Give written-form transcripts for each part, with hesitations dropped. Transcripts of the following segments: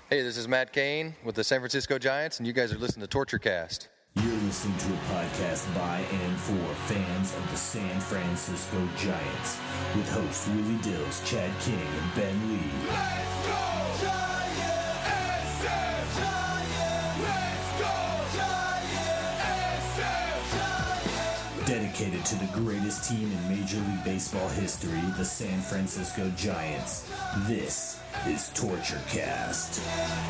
Hey, this is Matt Cain with the San Francisco Giants, and you guys are listening to TortureCast. You're listening to a podcast by and for fans of the San Francisco Giants with hosts Willie Dills, Chad King, and Ben Lee. Let's go Giants! SF Giants! Let's go Giants! SF Giants! Dedicated to the greatest team in Major League Baseball history, the San Francisco Giants. This is TortureCast.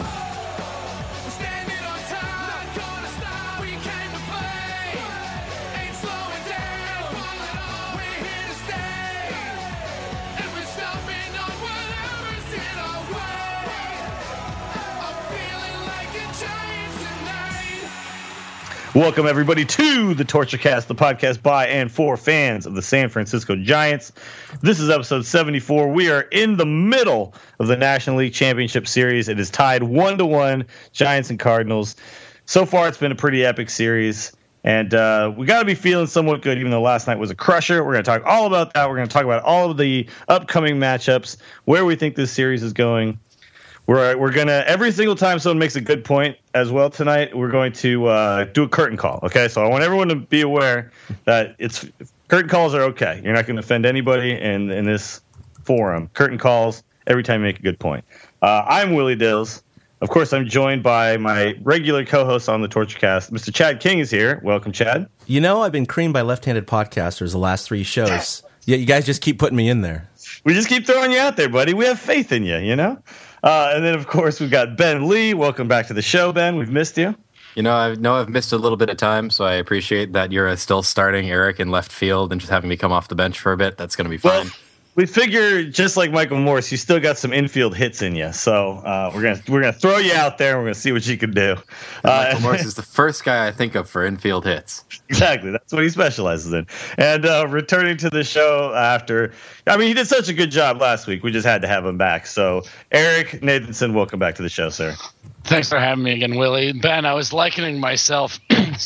We're standing on top, not gonna stop. We came to play, ain't slowing down. We're here to stay, and we're stomping on whatever's in our way. I'm feeling like a giant tonight. Welcome, everybody, to the TortureCast, the podcast by and for fans of the San Francisco Giants. This is episode 74. We are in the middle of the National League Championship Series. It is tied 1-1, Giants and Cardinals. So far, it's been a pretty epic series, and we got to be feeling somewhat good, even though last night was a crusher. We're going to talk all about that. We're going to talk about all of the upcoming matchups, where we think this series is going. We're going to, every single time someone makes a good point as well tonight, we're going to do a curtain call, okay? So I want everyone to be aware that curtain calls are okay. You're not going to offend anybody in this forum. Curtain calls every time you make a good point. I'm Willie Dills. Of course, I'm joined by my regular co-host on the TortureCast. Mr. Chad King is here. Welcome, Chad. You know, I've been creamed by left-handed podcasters the last 3 shows. Yet you guys just keep putting me in there. We just keep throwing you out there, buddy. We have faith in you, you know? And then, of course, we've got Ben Lee. Welcome back to the show, Ben. We've missed you. You know, I've missed a little bit of time, so I appreciate that you're still starting Eric in left field and just having me come off the bench for a bit. That's going to be fine. Well, we figure, just like Michael Morse, you still got some infield hits in you. So we're gonna throw you out there, and we're going to see what you can do. Michael Morse is the first guy I think of for infield hits. Exactly. That's what he specializes in. And returning to the show after, he did such a good job last week. We just had to have him back. So, Eric Nathanson, welcome back to the show, sir. Thanks for having me again, Willie. Ben, I was likening myself,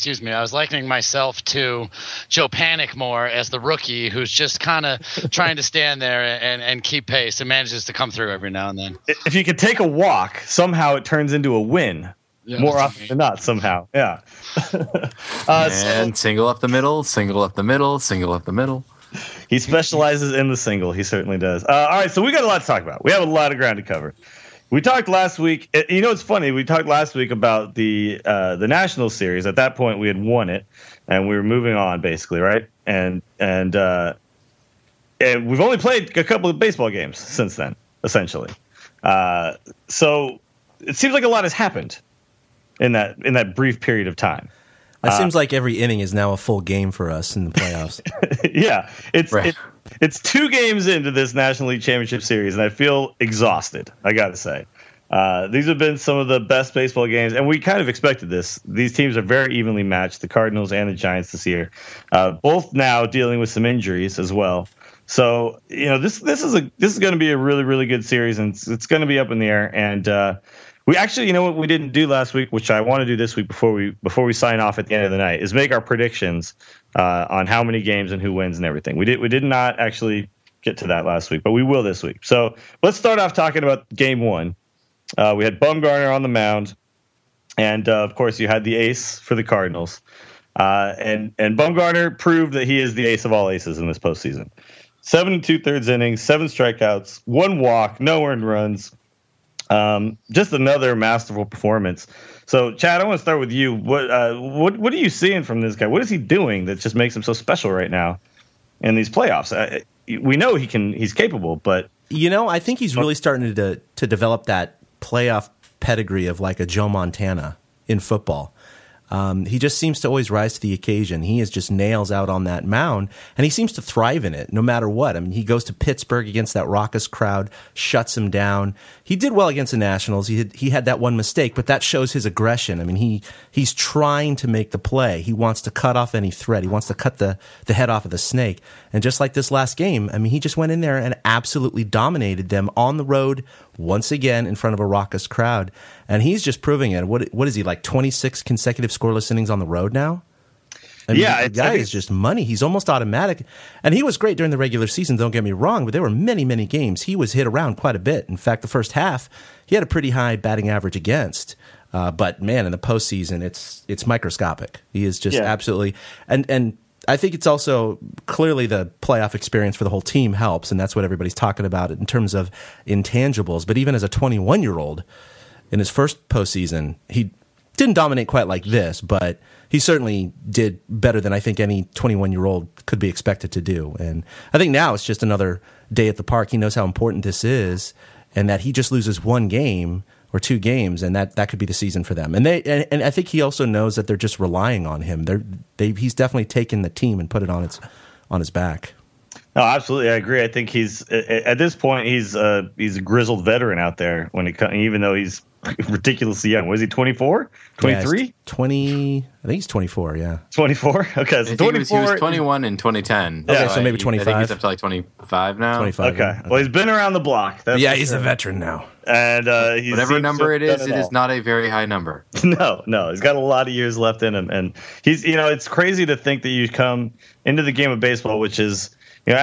to Joe Panikmore as the rookie who's just kind of trying to stand there and keep pace and manages to come through every now and then. If you could take a walk, somehow it turns into a win. Yeah, more often than not, somehow. Yeah. And single up the middle, single up the middle, single up the middle. He specializes in the single. He certainly does. All right, so we got a lot to talk about. We have a lot of ground to cover. We talked last week. You know, it's funny. We talked last week about the National Series. At that point, we had won it, and we were moving on, basically, right? And we've only played a couple of baseball games since then, essentially. So it seems like a lot has happened in that brief period of time. It seems like every inning is now a full game for us in the playoffs. Yeah, it's 2 games into this National League Championship Series, and I feel exhausted, I got to say. These have been some of the best baseball games, and we kind of expected this. These teams are very evenly matched, the Cardinals and the Giants this year, both now dealing with some injuries as well. So, you know, this is going to be a really, really good series, and it's going to be up in the air. And we actually, you know what we didn't do last week, which I want to do this week before we sign off at the end of the night, is make our predictions on how many games and who wins and everything. We did not actually get to that last week, but we will this week. So let's start off talking about Game 1. We had Bumgarner on the mound, and of course you had the ace for the Cardinals, and Bumgarner proved that he is the ace of all aces in this postseason. 7 2/3 innings, 7 strikeouts, 1 walk, no earned runs. Just another masterful performance. So, Chad, I want to start with you. What are you seeing from this guy? What is he doing that just makes him so special right now in these playoffs? We know he's capable, but you know, I think he's really starting to develop that playoff pedigree of like a Joe Montana in football. He just seems to always rise to the occasion. He is just nails out on that mound, and he seems to thrive in it no matter what. I mean, he goes to Pittsburgh against that raucous crowd, shuts him down. He did well against the Nationals. He had that one mistake, but that shows his aggression. I mean, he's trying to make the play. He wants to cut off any threat. He wants to cut the head off of the snake. And just like this last game, I mean, he just went in there and absolutely dominated them on the road once again in front of a raucous crowd. And he's just proving it. What is he, like 26 consecutive scoreless innings on the road now? I mean, Yeah, the guy is just money. He's almost automatic. And he was great during the regular season, don't get me wrong, but there were many, many games he was hit around quite a bit. In fact, the first half, he had a pretty high batting average against. But, man, in the postseason, it's microscopic. He is just absolutely – and I think it's also clearly the playoff experience for the whole team helps, and that's what everybody's talking about in terms of intangibles. But even as a 21-year-old, in his first postseason, he didn't dominate quite like this, but he certainly did better than I think any 21-year-old could be expected to do. And I think now it's just another day at the park. He knows how important this is, and that he just loses one game or two games, and that could be the season for them. And I think he also knows that they're just relying on him. He's definitely taken the team and put it on his back. No, absolutely, I agree. I think he's at this point he's a grizzled veteran out there when it comes, even though he's ridiculously young. Was he 24? 23? 20. I think he's 24. Yeah, 24. Okay, so 24. He was 21 in 2010. Okay, so maybe 25. I think he's up to like 25 now. 25. Okay. Well, he's been around the block. He's a veteran now. And whatever number it is not a very high number. No, he's got a lot of years left in him, and he's it's crazy to think that you come into the game of baseball, which is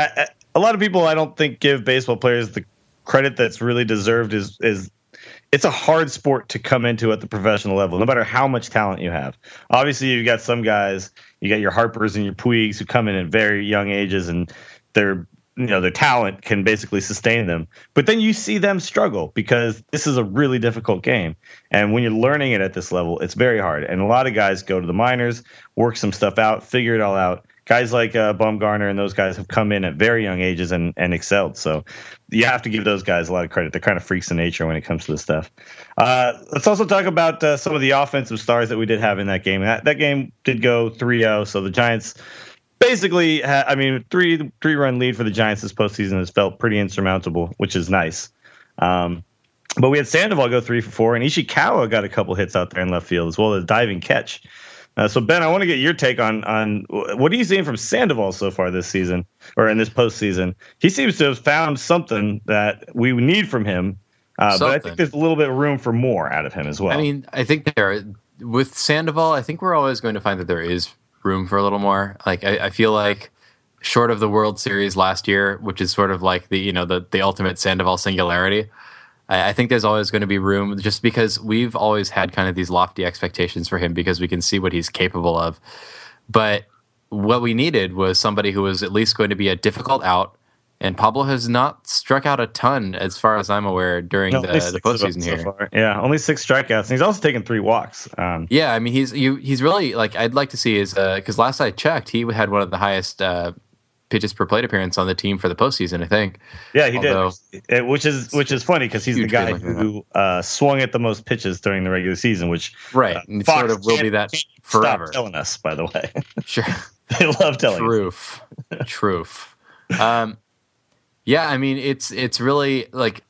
a lot of people I don't think give baseball players the credit that's really deserved. Is it's a hard sport to come into at the professional level, no matter how much talent you have. Obviously, you've got some guys, you got your Harpers and your Puigs who come in at very young ages, and their talent can basically sustain them. But then you see them struggle because this is a really difficult game. And when you're learning it at this level, it's very hard. And a lot of guys go to the minors, work some stuff out, figure it all out. Guys like Bumgarner and those guys have come in at very young ages and excelled. So you have to give those guys a lot of credit. They're kind of freaks in nature when it comes to this stuff. Let's also talk about some of the offensive stars that we did have in that game. That game did go 3-0, so the Giants basically, three-run lead for the Giants this postseason has felt pretty insurmountable, which is nice. But we had Sandoval go 3 for 4, and Ishikawa got a couple hits out there in left field as well as a diving catch. So, Ben, I want to get your take on what are you seeing from Sandoval so far this season or in this postseason? He seems to have found something that we need from him, but I think there's a little bit of room for more out of him as well. I mean, I think with Sandoval, I think we're always going to find that there is room for a little more. Like, I feel like short of the World Series last year, which is sort of like the ultimate Sandoval singularity, I think there's always going to be room just because we've always had kind of these lofty expectations for him because we can see what he's capable of. But what we needed was somebody who was at least going to be a difficult out, and Pablo has not struck out a ton as far as I'm aware during the postseason here. So far. Yeah, only 6 strikeouts, and he's also taken 3 walks. Yeah, I mean, he's really, like, I'd like to see his, because last I checked, he had one of the highest pitches per plate appearance on the team for the postseason, I think. Yeah, he did, which is funny because he's the guy who swung at the most pitches during the regular season, which and sort of will be that forever. Stop telling us, by the way. Sure, they love telling us. Truth. Yeah, I mean, it's really like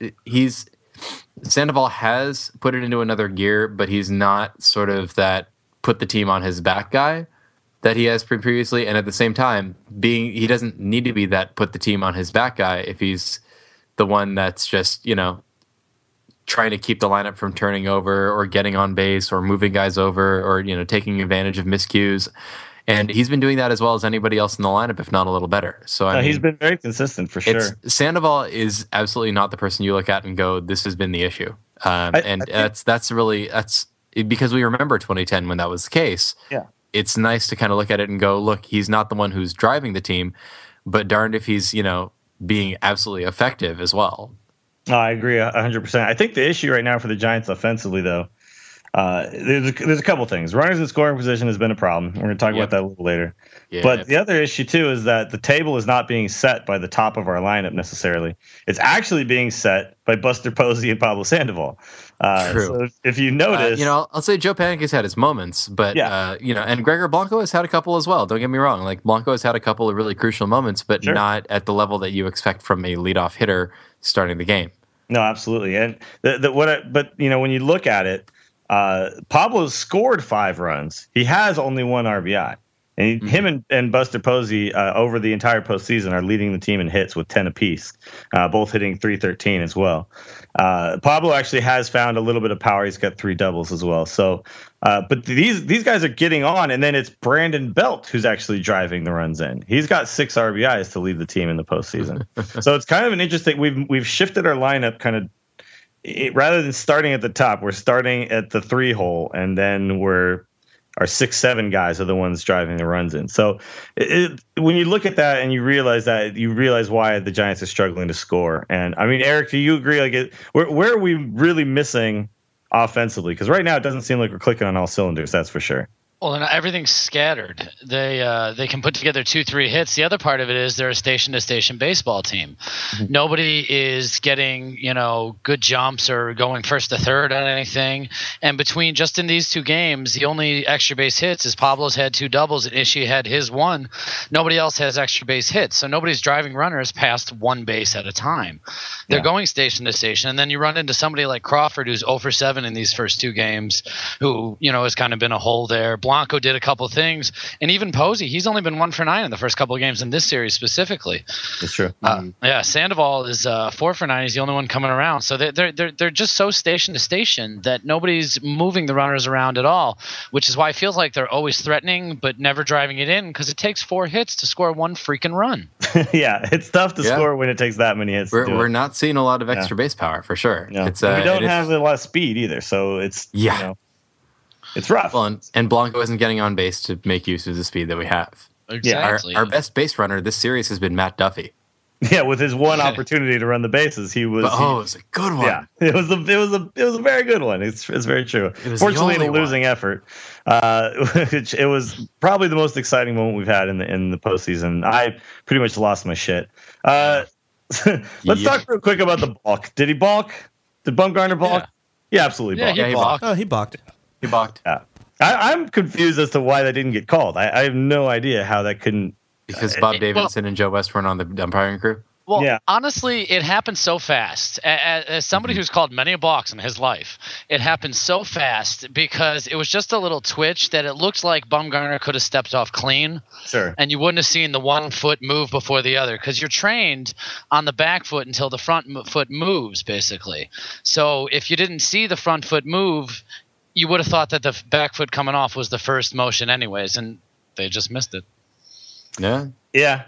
Sandoval has put it into another gear, but he's not sort of that put the team on his back guy that he has previously, and at the same time, he doesn't need to be that put the team on his back guy if he's the one that's just, trying to keep the lineup from turning over or getting on base or moving guys over or, taking advantage of miscues. And he's been doing that as well as anybody else in the lineup, if not a little better. So I mean, he's been very consistent for sure. Sandoval is absolutely not the person you look at and go, this has been the issue. That's because we remember 2010 when that was the case. Yeah. It's nice to kind of look at it and go, look, he's not the one who's driving the team, but darned if he's, being absolutely effective as well. No, I agree 100%. I think the issue right now for the Giants offensively, though, there's a couple things. Runners in scoring position has been a problem. We're going to talk about that a little later. Yeah, but the other issue, too, is that the table is not being set by the top of our lineup necessarily. It's actually being set by Buster Posey and Pablo Sandoval. True. So if you notice... I'll say Joe Panik has had his moments, but, and Gregor Blanco has had a couple as well. Don't get me wrong. Like, Blanco has had a couple of really crucial moments, but not at the level that you expect from a leadoff hitter starting the game. No, absolutely. And when you look at it, Pablo's scored 5 runs. He has only 1 RBI. And him and Buster Posey over the entire postseason are leading the team in hits with 10 apiece, both hitting .313 as well. Pablo actually has found a little bit of power. He's got 3 doubles as well. So, but these guys are getting on, and then it's Brandon Belt who's actually driving the runs in. He's got 6 RBIs to lead the team in the postseason. So it's kind of an interesting. We've shifted our lineup kind of. Rather than starting at the top, we're starting at the 3 hole, and then our 6-7 guys are the ones driving the runs in. So when you look at that and you realize why the Giants are struggling to score. And I mean, Eric, do you agree? Like, where are we really missing offensively? Because right now it doesn't seem like we're clicking on all cylinders. That's for sure. Well, and everything's scattered. They can put together 2-3 hits. The other part of it is they're a station-to-station baseball team. Nobody is getting, good jumps or going first to third on anything. And between just in these 2 games, the only extra base hits is Pablo's had 2 doubles and Ishii had his 1. Nobody else has extra base hits. So nobody's driving runners past 1 base at a time. They're going station to station. And then you run into somebody like Crawford, who's 0 for 7 in these first 2 games, who, has kind of been a hole there. Blanco did a couple of things, and even Posey, he's only been 1 for 9 in the first couple of games in this series specifically. That's true. Sandoval is 4 for 9. He's the only one coming around. So they're just so station to station that nobody's moving the runners around at all, which is why it feels like they're always threatening but never driving it in, because it takes 4 hits to score 1 freaking run. Yeah, it's tough to score when it takes that many hits. We're not seeing a lot of extra base power for sure. No. We don't have a lot of speed either, so it's it's rough. Well, and Blanco isn't getting on base to make use of the speed that we have. Exactly. Our best base runner this series has been Matt Duffy. Yeah, with his 1 opportunity to run the bases, it was a good one. Yeah, it was a very good one. It's very true. Fortunately, in a losing effort, it was probably the most exciting moment we've had in the postseason. I pretty much lost my shit. Let's talk real quick about the balk. Did he balk? Did Bumgarner balk? Yeah, absolutely balked. He balked. Oh, he balked. He balked. Yeah. I'm confused as to why that didn't get called. I have no idea how that couldn't. Because Bob Davidson and Joe West weren't on the umpiring crew? Well, honestly, it happened so fast. As somebody who's called many a balks in his life, it happened so fast because it was just a little twitch that it looked like Bumgarner could have stepped off clean. Sure. And you wouldn't have seen the 1 foot move before the other because you're trained on the back foot until the front foot moves, basically. So if you didn't see the front foot move, you would have thought that the back foot coming off was the first motion anyways, and they just missed it. Yeah.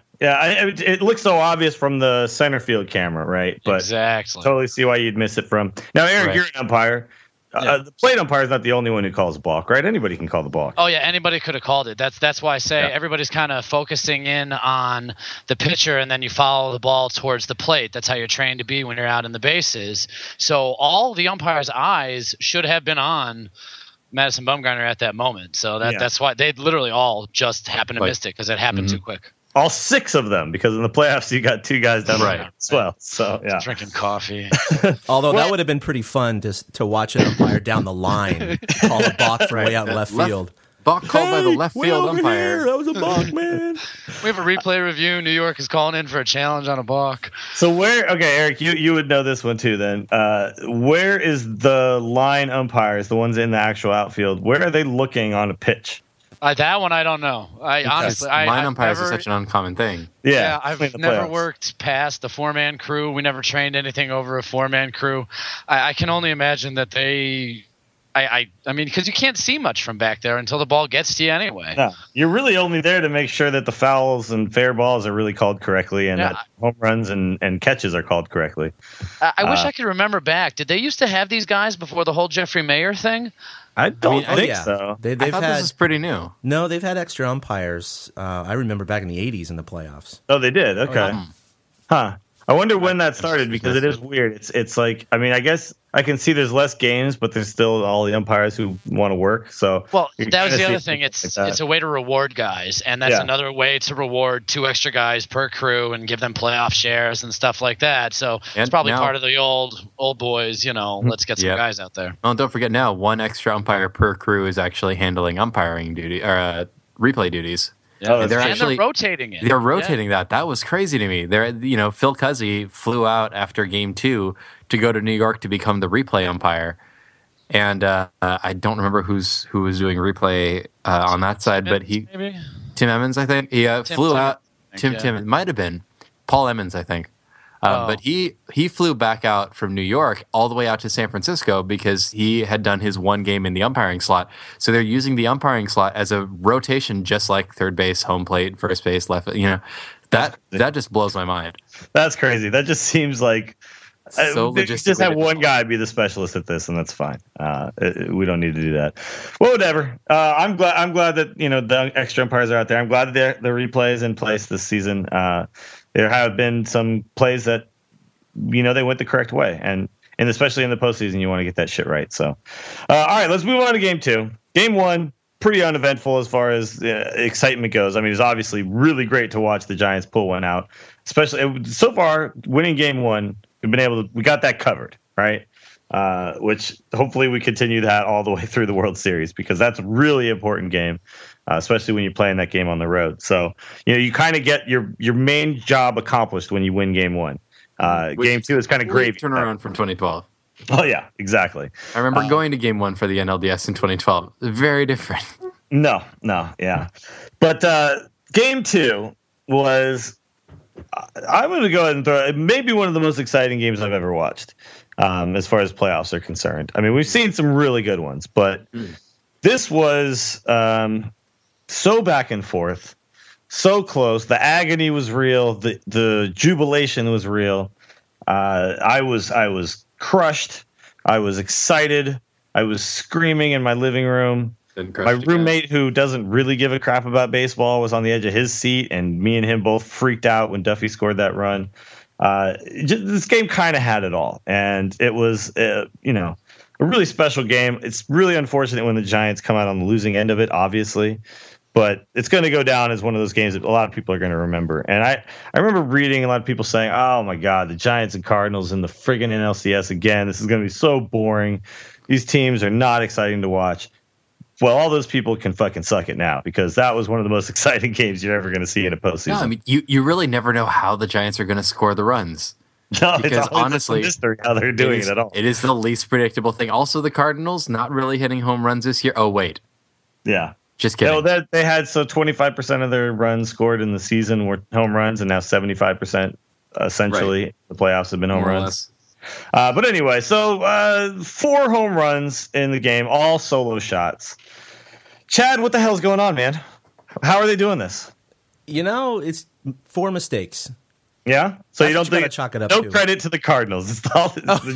It looks so obvious from the center field camera, right? But exactly. Totally see why you'd miss it from. Now, Eric, you're an umpire. The plate umpire is not the only one who calls balk, right? Anybody can call the balk. Oh yeah, anybody could have called it. That's why I say everybody's kind of focusing in on the pitcher, and then you follow the ball towards the plate. That's how you're trained to be when you're out in the bases. So all the umpire's eyes should have been on Madison Bumgarner at that moment. So that's why they literally all just happened to miss it because it happened too quick. All 6 of them, because in the playoffs you got 2 guys down there as well. So drinking coffee. Although that would have been pretty fun to watch an umpire down the line call a balk from way out in left field. Balk called by the left field umpire. Here. That was a balk, man. We have a replay review. New York is calling in for a challenge on a balk. So Eric, you would know this one too then. Where is the line umpires, the ones in the actual outfield, where are they looking on a pitch? That one I don't know. Honestly, line umpires is such an uncommon thing. Yeah, I've never worked past the 4-man crew. We never trained anything over a 4-man crew. I can only imagine that they. I mean, because you can't see much from back there until the ball gets to you anyway. No, you're really only there to make sure that the fouls and fair balls are really called correctly and that home runs and catches are called correctly. I wish I could remember back. Did they used to have these guys before the whole Jeffrey Mayer thing? I don't think so. They've I thought this is pretty new. No, they've had extra umpires. I remember back in the 80s in the playoffs. Oh, they did? Okay. Huh. I wonder when that started because it is weird. It's like, I mean, I guess I can see there's less games, but there's still all the umpires who want to work. So that was the other thing. It's a way to reward guys, and that's another way to reward 2 extra guys per crew and give them playoff shares and stuff like that. So it's probably part of the old boys. Let's get some guys out there. Oh, don't forget now, 1 extra umpire per crew is actually handling umpiring duty or replay duties. Yeah, they're rotating it. They're rotating that. That was crazy to me. Phil Cuzzy flew out after Game 2 to go to New York to become the replay umpire, and I don't remember who was doing replay on that side, but he. Maybe? Tim Emmons, I think. He flew out. Tim it might have been Paul Emmons, I think. But he flew back out from New York all the way out to San Francisco because he had done his one game in the umpiring slot. So they're using the umpiring slot as a rotation, just like third base, home plate, first base, left. That just blows my mind. That's crazy. That just seems like so just have one guy be the specialist at this, and that's fine. We don't need to do that. Well, whatever. I'm glad that the extra umpires are out there. I'm glad that the replay is in place this season. There have been some plays that they went the correct way, and especially in the postseason, you want to get that shit right. So, all right, let's move on to game 2. Game 1, pretty uneventful as far as excitement goes. I mean, it's obviously really great to watch the Giants pull one out, especially so far winning game 1. We got that covered, right? Which hopefully we continue that all the way through the World Series, because that's a really important game, especially when you're playing that game on the road. So, you kind of get your main job accomplished when you win game 1. Game 2 is kind of gravy. Turnaround from 2012. Oh, yeah, exactly. I remember going to game 1 for the NLDS in 2012. Very different. No, yeah. But game 2 was... I'm going to go ahead and throw it. Maybe one of the most exciting games I've ever watched, as far as playoffs are concerned. I mean, we've seen some really good ones, but this was so back and forth, so close. The agony was real. The jubilation was real. I was crushed. I was excited. I was screaming in my living room. My roommate, who doesn't really give a crap about baseball, was on the edge of his seat, and me and him both freaked out when Duffy scored that run. This game kind of had it all, and it was, a really special game. It's really unfortunate when the Giants come out on the losing end of it, obviously, but it's going to go down as one of those games that a lot of people are going to remember. And I remember reading a lot of people saying, "Oh my God, the Giants and Cardinals in the friggin' NLCS again. This is going to be so boring. These teams are not exciting to watch." Well, all those people can fucking suck it now, because that was one of the most exciting games you're ever going to see in a postseason. No, I mean, you really never know how the Giants are going to score the runs. No, because it's honestly a mystery how they're doing it at all. It is the least predictable thing. Also, the Cardinals not really hitting home runs this year. Oh, wait. Yeah. Just kidding. No, they had 25% of their runs scored in the season were home runs, and now 75% essentially the playoffs have been home runs. But anyway, so 4 home runs in the game, all solo shots. Chad, what the hell's going on, man? How are they doing this? It's 4 mistakes. Yeah? So you don't think chalk it up no to. Credit to the Cardinals. It's the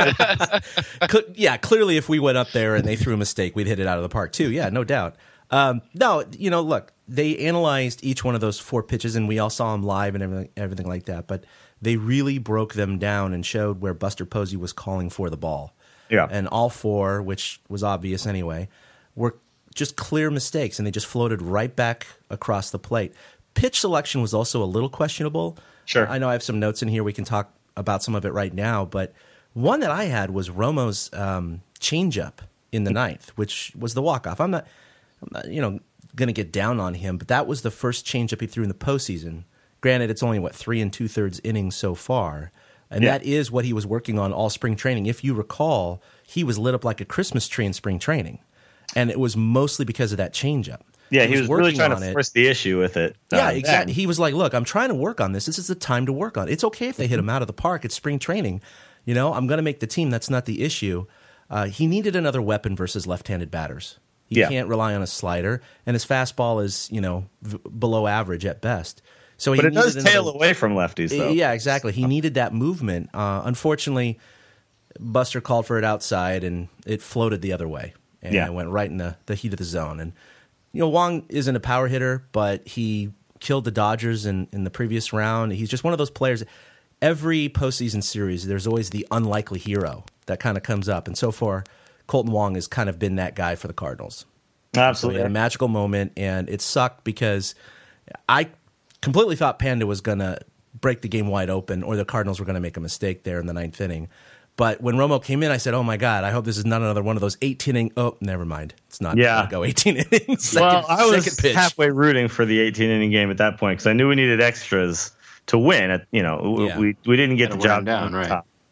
Giants. Yeah, clearly if we went up there and they threw a mistake, we'd hit it out of the park too. Yeah, no doubt. No, look, they analyzed each one of those 4 pitches, and we all saw them live and everything like that, but they really broke them down and showed where Buster Posey was calling for the ball. Yeah. And all 4, which was obvious anyway, were just clear mistakes, and they just floated right back across the plate. Pitch selection was also a little questionable. Sure. I know I have some notes in here. We can talk about some of it right now, but one that I had was Romo's changeup in the 9th, which was the walk-off. I'm not going to get down on him, but that was the first changeup he threw in the postseason. Granted, it's only, 3 2/3 innings so far, and that is what he was working on all spring training. If you recall, he was lit up like a Christmas tree in spring training. And it was mostly because of that changeup. Yeah, he was really trying to force the issue with it. Yeah, exactly. He was like, look, I'm trying to work on this. This is the time to work on it. It's okay if they hit him out of the park. It's spring training. I'm going to make the team. That's not the issue. He needed another weapon versus left-handed batters. He can't rely on a slider, and his fastball is, below average at best. So but it does tail away from lefties, though. Yeah, exactly. He needed that movement. Unfortunately, Buster called for it outside, and it floated the other way. And it went right in the heat of the zone. And, Wong isn't a power hitter, but he killed the Dodgers in the previous round. He's just one of those players. Every postseason series, there's always the unlikely hero that kind of comes up. And so far, Colton Wong has kind of been that guy for the Cardinals. Absolutely. So he had a magical moment, and it sucked because I completely thought Panda was going to break the game wide open, or the Cardinals were going to make a mistake there in the 9th inning. But when Romo came in, I said, oh, my God, I hope this is not another one of those 18-inning. Oh, never mind. It's not going to go 18 innings. Well, I was halfway rooting for the 18-inning game at that point because I knew we needed extras to win. We didn't get the job down, right?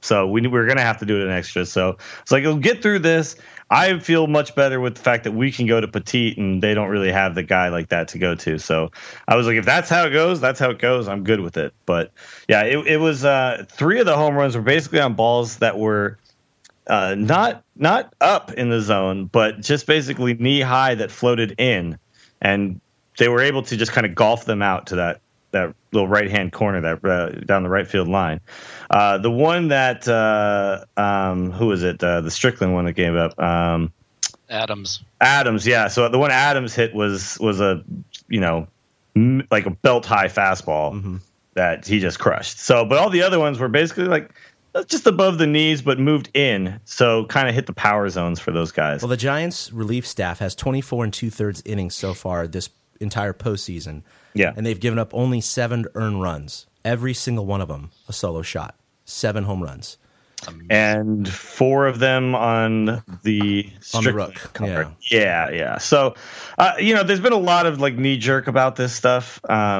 So we're going to have to do it in extra. So it's like, we'll get through this. I feel much better with the fact that we can go to Petit and they don't really have the guy like that to go to. So I was like, if that's how it goes, that's how it goes. I'm good with it. But yeah, it was 3 of the home runs were basically on balls that were not up in the zone, but just basically knee high that floated in, and they were able to just kind of golf them out to that little right hand corner that down the right field line. The one that who was it? The Strickland one that gave up. Adams, yeah. So the one Adams hit was a like a belt high fastball that he just crushed. So, but all the other ones were basically like just above the knees, but moved in, so kind of hit the power zones for those guys. Well, the Giants relief staff has 24 2/3 innings so far this entire postseason. Yeah. And they've given up only 7 earned runs. Every single one of them a solo shot. 7 home runs. And 4 of them on the Rook. card. Yeah. So, there's been a lot of like knee jerk about this stuff.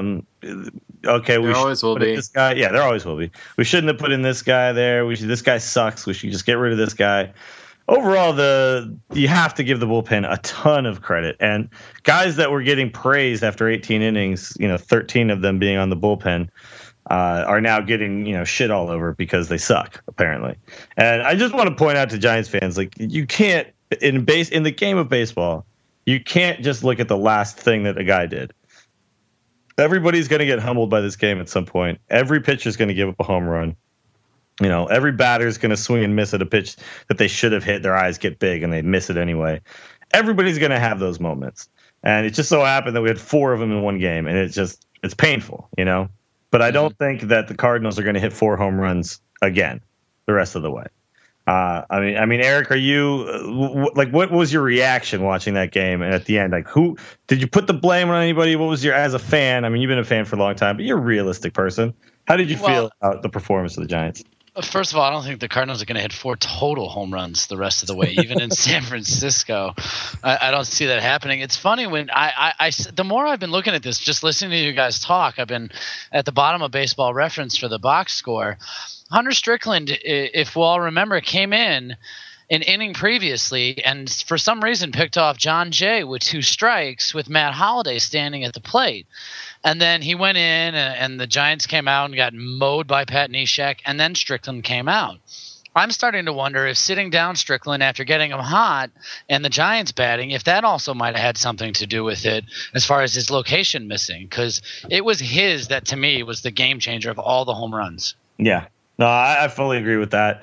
Okay, we always will be. This guy. Yeah, there always will be. We shouldn't have put in this guy there. This guy sucks. We should just get rid of this guy. Overall, you have to give the bullpen a ton of credit. And guys that were getting praised after 18 innings, 13 of them being on the bullpen, are now getting shit all over because they suck, apparently. And I just want to point out to Giants fans, like, you can't in the game of baseball, you can't just look at the last thing that a guy did. Everybody's going to get humbled by this game at some point. Every pitcher's going to give up a home run. Every batter's going to swing and miss at a pitch that they should have hit. Their eyes get big and they miss it anyway. Everybody's going to have those moments. And it just so happened that we had 4 of them in one game, and it's painful, But I don't think that the Cardinals are going to hit 4 home runs again the rest of the way. I mean, Eric, are you what was your reaction watching that game? And at the end, like, who did you put the blame on anybody? What was as a fan? I mean, you've been a fan for a long time, but you're a realistic person. How did you feel about the performance of the Giants? First of all, I don't think the Cardinals are going to hit 4 total home runs the rest of the way, even in San Francisco. I don't see that happening. It's funny when the more I've been looking at this, just listening to you guys talk, I've been at the bottom of Baseball Reference for the box score. Hunter Strickland, if we'll all remember, came in an inning previously and for some reason picked off John Jay with 2 strikes with Matt Holliday standing at the plate. And then he went in and the Giants came out and got mowed by Pat Neshek, and then Strickland came out. I'm starting to wonder if sitting down Strickland after getting him hot and the Giants batting, if that also might have had something to do with it as far as his location missing, because it was his that to me was the game changer of all the home runs. Yeah. No, I fully agree with that.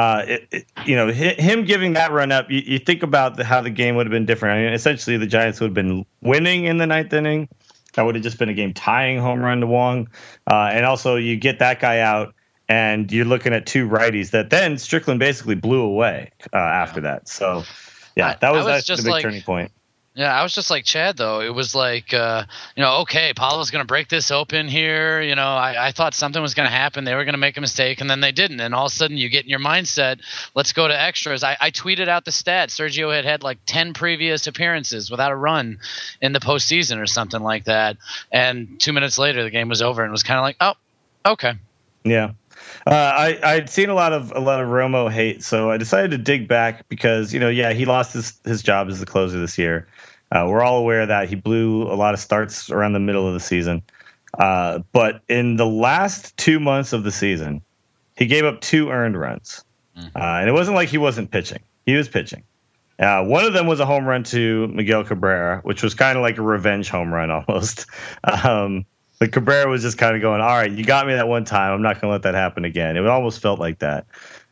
Him giving that run up, you think about how the game would have been different. I mean, essentially, the Giants would have been winning in the 9th inning. That would have just been a game-tying home run to Wong. And also, you get that guy out, and you're looking at 2 righties that then Strickland basically blew away after that. So, yeah, that was the big turning point. Yeah, I was just like Chad, though. It was like, okay, Paolo's going to break this open here. I thought something was going to happen. They were going to make a mistake, and then they didn't. And all of a sudden, you get in your mindset, let's go to extras. I tweeted out the stat. Sergio had like 10 previous appearances without a run in the postseason or something like that. And 2 minutes later, the game was over, and it was kind of like, oh, okay. Yeah. I'd seen a lot of Romo hate, so I decided to dig back because, he lost his job as the closer this year. We're all aware of that. He blew a lot of starts around the middle of the season. But in the last 2 months of the season, he gave up 2 earned runs. And it wasn't like he wasn't pitching. He was pitching. One of them was a home run to Miguel Cabrera, which was kind of like a revenge home run almost. Like Cabrera was just kind of going, all right, you got me that one time. I'm not going to let that happen again. It almost felt like that.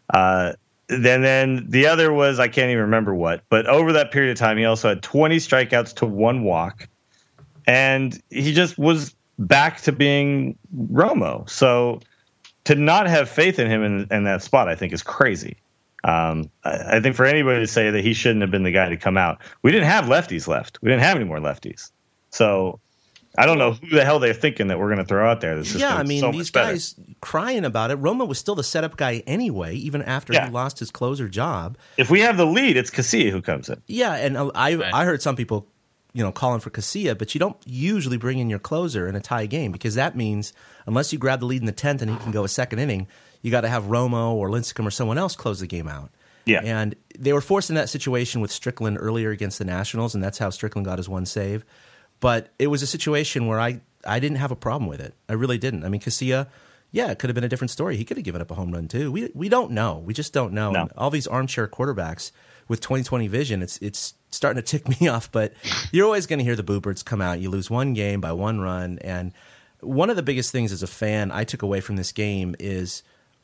Then the other was, I can't even remember what, but over that period of time, he also had 20 strikeouts to 1 walk. And he just was back to being Romo. So to not have faith in him in that spot, I think is crazy. I think for anybody to say that he shouldn't have been the guy to come out, we didn't have lefties left. We didn't have any more lefties. So I don't know who the hell they're thinking that we're going to throw out there. These guys crying about it. Romo was still the setup guy anyway, even after he lost his closer job. If we have the lead, it's Casilla who comes in. Yeah, and I heard some people, calling for Casilla, but you don't usually bring in your closer in a tie game because that means unless you grab the lead in the 10th and he can go a second inning, you got to have Romo or Lincecum or someone else close the game out. Yeah. And they were forced in that situation with Strickland earlier against the Nationals, and that's how Strickland got his one save. But it was a situation where I didn't have a problem with it. I really didn't. I mean, Casilla, yeah, it could have been a different story. He could have given up a home run too. We don't know. We just don't know. No. All these armchair quarterbacks with 20/20 vision, it's starting to tick me off. But you're always going to hear the Boo Birds come out. You lose one game by one run. And one of the biggest things as a fan I took away from this game is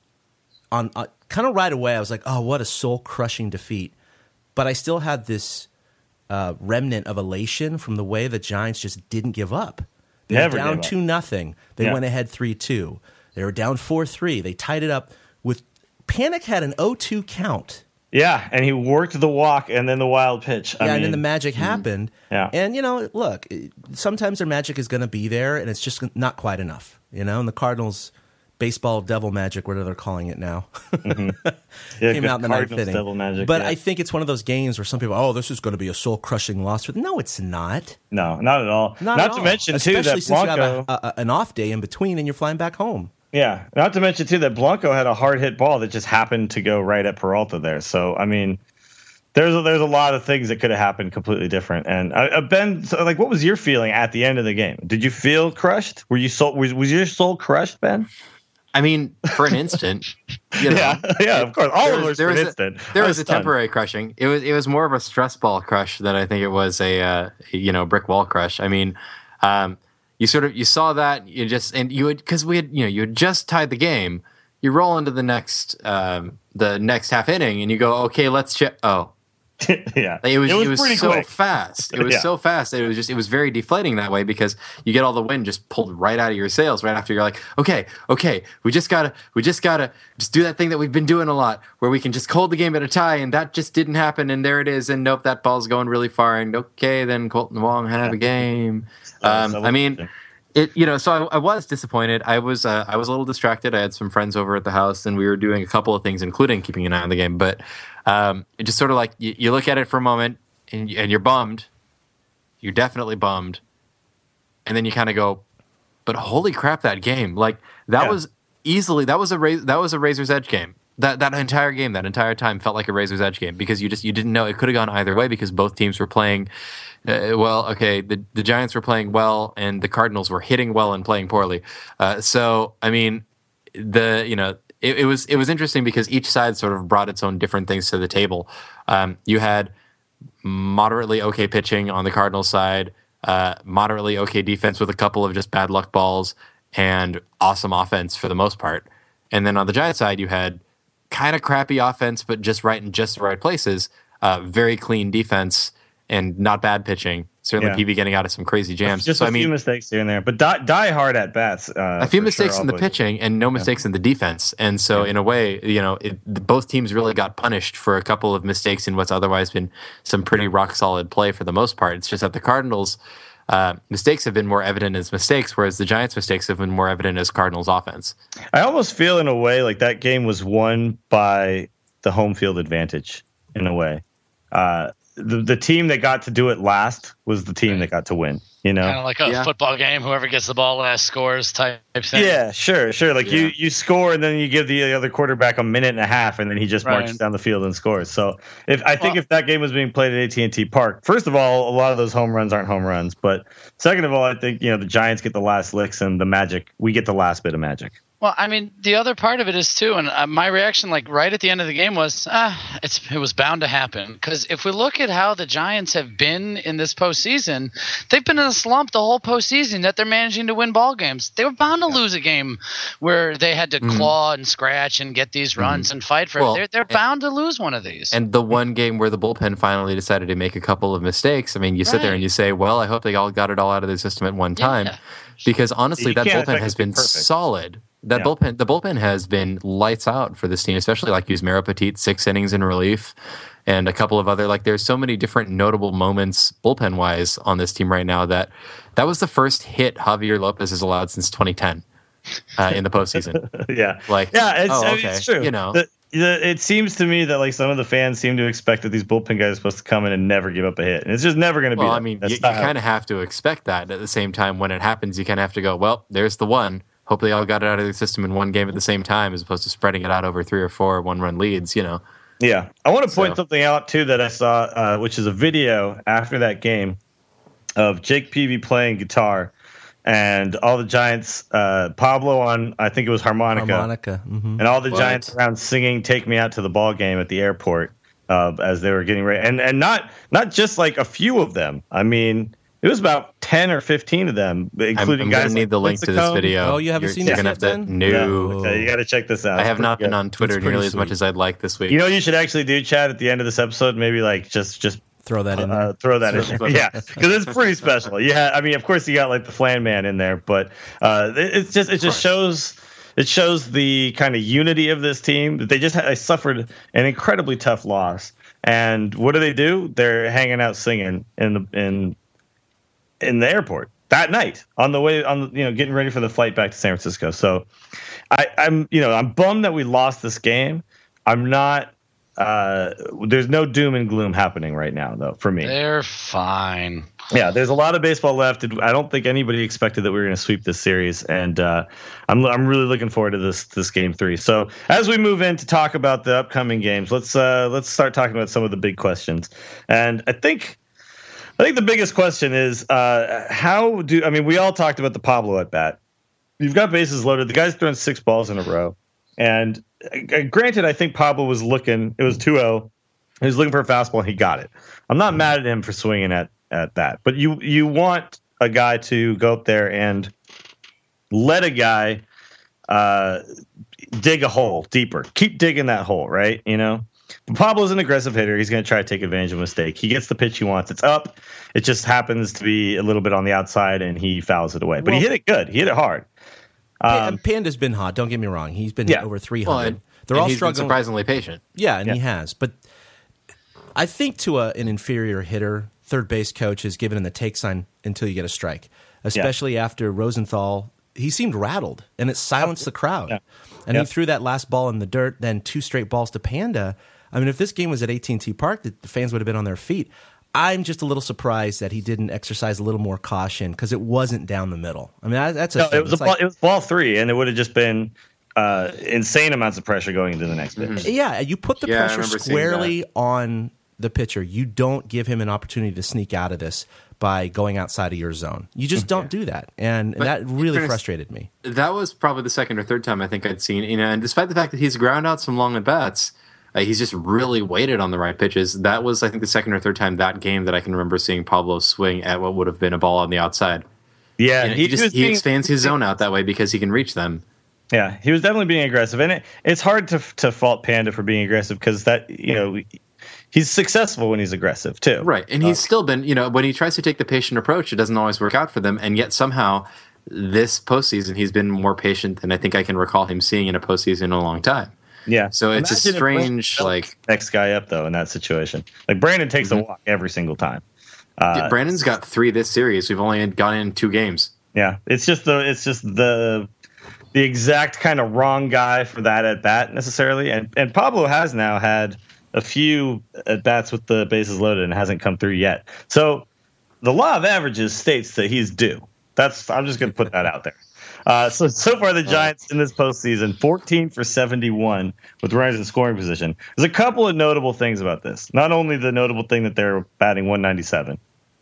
on kind of right away, I was like, oh, what a soul-crushing defeat. But I still had this remnant of elation from the way the Giants just didn't give up. They were down 2-0. They went ahead 3-2. They were down 4-3. They tied it up with Panik had an 0-2 count. Yeah, and he worked the walk and then the wild pitch. And then the magic happened. Yeah. And, look, sometimes their magic is going to be there, and it's just not quite enough. And the Cardinals baseball devil magic, whatever they're calling it now, came out in the ninth inning. Devil magic, but I think it's one of those games where some people, this is going to be a soul-crushing loss. No, it's not. No, not at all. Not to mention, too, especially that since Blanco, you have an off day in between and you're flying back home. Yeah, not to mention, too, that Blanco had a hard-hit ball that just happened to go right at Peralta there. So, I mean, there's a lot of things that could have happened completely different. And Ben, what was your feeling at the end of the game? Did you feel crushed? Was your soul crushed, Ben? I mean, for an instant. Yeah, of course. All of us for an instant. There was a temporary crushing. It was more of a stress ball crush than I think it was a brick wall crush. I mean, you saw that you had just tied the game. You roll into the next half inning and you go, okay, let's check. Oh. Yeah, it was pretty so quick. fast. It was so fast. It was very deflating that way because you get all the wind just pulled right out of your sails right after you're like, okay, we just gotta just do that thing that we've been doing a lot where we can just hold the game at a tie, and that just didn't happen, and there it is, and nope, that ball's going really far, and okay, then Colton Wong had a game. I mean. So I was disappointed. I was a little distracted. I had some friends over at the house, and we were doing a couple of things, including keeping an eye on the game. But it just sort of like you look at it for a moment, and you're bummed. You're definitely bummed, and then you kind of go, "But holy crap, that game! Like that was a Razor's Edge game. That entire game, that entire time felt like a Razor's Edge game because you didn't know it could have gone either way because both teams were playing." The Giants were playing well, and the Cardinals were hitting well and playing poorly. So, I mean, it was interesting because each side sort of brought its own different things to the table. You had moderately okay pitching on the Cardinals side, moderately okay defense with a couple of just bad luck balls, and awesome offense for the most part. And then on the Giants side, you had kind of crappy offense, but just right in just the right places. Very clean defense. And not bad pitching. Certainly, PV getting out of some crazy jams. Just a few mistakes here and there, but die hard at bats. A few mistakes in the pitching and no mistakes in the defense. And so, in a way, both teams really got punished for a couple of mistakes in what's otherwise been some pretty rock solid play for the most part. It's just that the Cardinals' mistakes have been more evident as mistakes, whereas the Giants' mistakes have been more evident as Cardinals' offense. I almost feel, in a way, like that game was won by the home field advantage. In a way. The team that got to do it last was the team that got to win, Kind of like a football game, whoever gets the ball last scores type thing. Yeah, sure. Like you score and then you give the other quarterback a minute and a half and then he just marches down the field and scores. So if that game was being played at AT&T Park, first of all, a lot of those home runs aren't home runs. But second of all, I think, the Giants get the last licks and the magic, we get the last bit of magic. Well, I mean, the other part of it is too, and my reaction, right at the end of the game, was, it was bound to happen. Because if we look at how the Giants have been in this postseason, they've been in a slump the whole postseason that they're managing to win ball games. They were bound to lose a game where they had to claw and scratch and get these runs and fight for it. They're bound to lose one of these. And the one game where the bullpen finally decided to make a couple of mistakes. I mean, you sit there and you say, well, I hope they all got it all out of their system at one time. Yeah. Because honestly, that bullpen has been solid. The bullpen has been lights out for this team, especially like Yusmeiro Petit, 6 innings in relief, and a couple of other there's so many different notable moments bullpen wise on this team right now that was the first hit Javier Lopez has allowed since 2010 in the postseason. It's true. It seems to me that some of the fans seem to expect that these bullpen guys are supposed to come in and never give up a hit, and it's just never going to be. Well, I mean, you kind of have to expect that. At the same time, when it happens, you kind of have to go, well, there's the one. hope they all got it out of their system in one game at the same time, as opposed to spreading it out over 3 or 4 one-run leads. Yeah, I want to point something out too that I saw, which is a video after that game of Jake Peavy playing guitar, and all the Giants, Pablo on, I think it was harmonica, Mm-hmm. and all the Giants around singing "Take Me Out to the Ball Game" at the airport as they were getting ready, and not just like a few of them. I mean, it was about 10 or 15 of them, including I'm guys. gonna need the link to this video. Oh, you haven't seen You're it gonna yet, have to. then? No, Okay, you got to check this out. I have not been good. on Twitter It's pretty nearly as much sweet. as I'd like this week. You know what you should actually do, Chad, at the end of this episode? Maybe like just Throw that in there. throw that in there. Yeah, because it's pretty special. Yeah, I mean, of course you got like the Flan Man in there, but it just shows the kind of unity of this team. They suffered an incredibly tough loss, and what do? They're hanging out singing in the airport that night on the way getting ready for the flight back to San Francisco. So I'm bummed that we lost this game. I'm not. There's no doom and gloom happening right now, though, for me. They're fine. Yeah, there's a lot of baseball left. I don't think anybody expected that we were going to sweep this series, and I'm really looking forward to this game 3. So as we move in to talk about the upcoming games, let's start talking about some of the big questions. And I think the biggest question is we all talked about the Pablo at bat. You've got bases loaded. The guy's thrown 6 balls in a row, and granted, I think Pablo was looking. It was 2-0. He was looking for a fastball, and he got it. I'm not mad at him for swinging at that, but you want a guy to go up there and let a guy dig a hole deeper. Keep digging that hole, right? But Pablo's an aggressive hitter. He's going to try to take advantage of a mistake. He gets the pitch he wants. It's up. It just happens to be a little bit on the outside, and he fouls it away. But he hit it good. He hit it hard. Panda's been hot. Don't get me wrong. He's been over 300. They're all he's struggling. been Surprisingly patient. Yeah, and he has. But I think to an inferior hitter, third base coach is giving him the take sign until you get a strike, especially after Rosenthal. He seemed rattled, and it silenced the crowd. Yeah. And he threw that last ball in the dirt, then 2 straight balls to Panda. I mean, if this game was at AT&T Park, the fans would have been on their feet. I'm just a little surprised that he didn't exercise a little more caution because it wasn't down the middle. I mean, that's a thing. It was ball 3, and it would have just been insane amounts of pressure going into the next pitch. Mm-hmm. Yeah, you put the pressure squarely on the pitcher. You don't give him an opportunity to sneak out of this by going outside of your zone. You just don't do that, and that really frustrated me. That was probably the second or third time I think I'd seen. And despite the fact that he's ground out some long at bats. He's just really waited on the right pitches. That was, I think, the second or third time that game that I can remember seeing Pablo swing at what would have been a ball on the outside. Yeah, he expands his zone out that way because he can reach them. Yeah, he was definitely being aggressive, and it's hard to fault Panda for being aggressive because he's successful when he's aggressive too. Right, and he's still been when he tries to take the patient approach, it doesn't always work out for them, and yet somehow this postseason he's been more patient than I think I can recall him seeing in a postseason in a long time. Yeah, so it's a strange next guy up though in that situation. Like Brandon takes a walk every single time. Brandon's got 3 this series. We've only gone in 2 games. Yeah, it's just the exact kind of wrong guy for that at bat necessarily. And Pablo has now had a few at bats with the bases loaded and hasn't come through yet. So the law of averages states that he's due. I'm just going to put that out there. So far, the Giants in this postseason, 14 for 71 with runners in scoring position. There's a couple of notable things about this. Not only the notable thing that they're batting 197,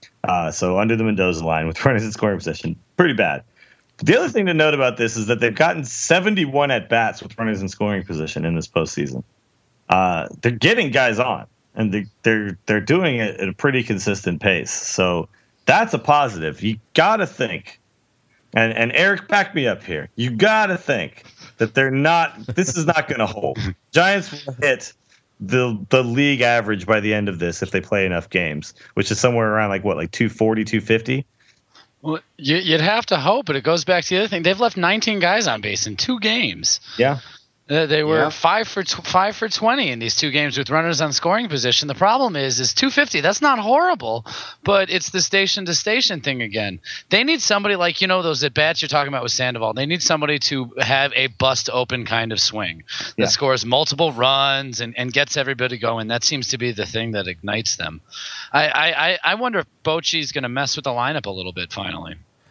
so under the Mendoza line with runners in scoring position, pretty bad. But the other thing to note about this is that they've gotten 71 at bats with runners in scoring position in this postseason. They're getting guys on, and they're doing it at a pretty consistent pace. So that's a positive. You got to think. And Eric, back me up here. You got to think that this is not going to hold. Giants will hit the league average by the end of this if they play enough games, which is somewhere around like 240, 250? Well, you'd have to hope, but it goes back to the other thing. They've left 19 guys on base in 2 games. Yeah. They were 5 for 20 in these 2 games with runners on scoring position. The problem is 250. That's not horrible, but it's the station to station thing again. They need somebody like those at bats you're talking about with Sandoval. They need somebody to have a bust open kind of swing that scores multiple runs and gets everybody going. That seems to be the thing that ignites them. I wonder if Bochy's going to mess with the lineup a little bit finally.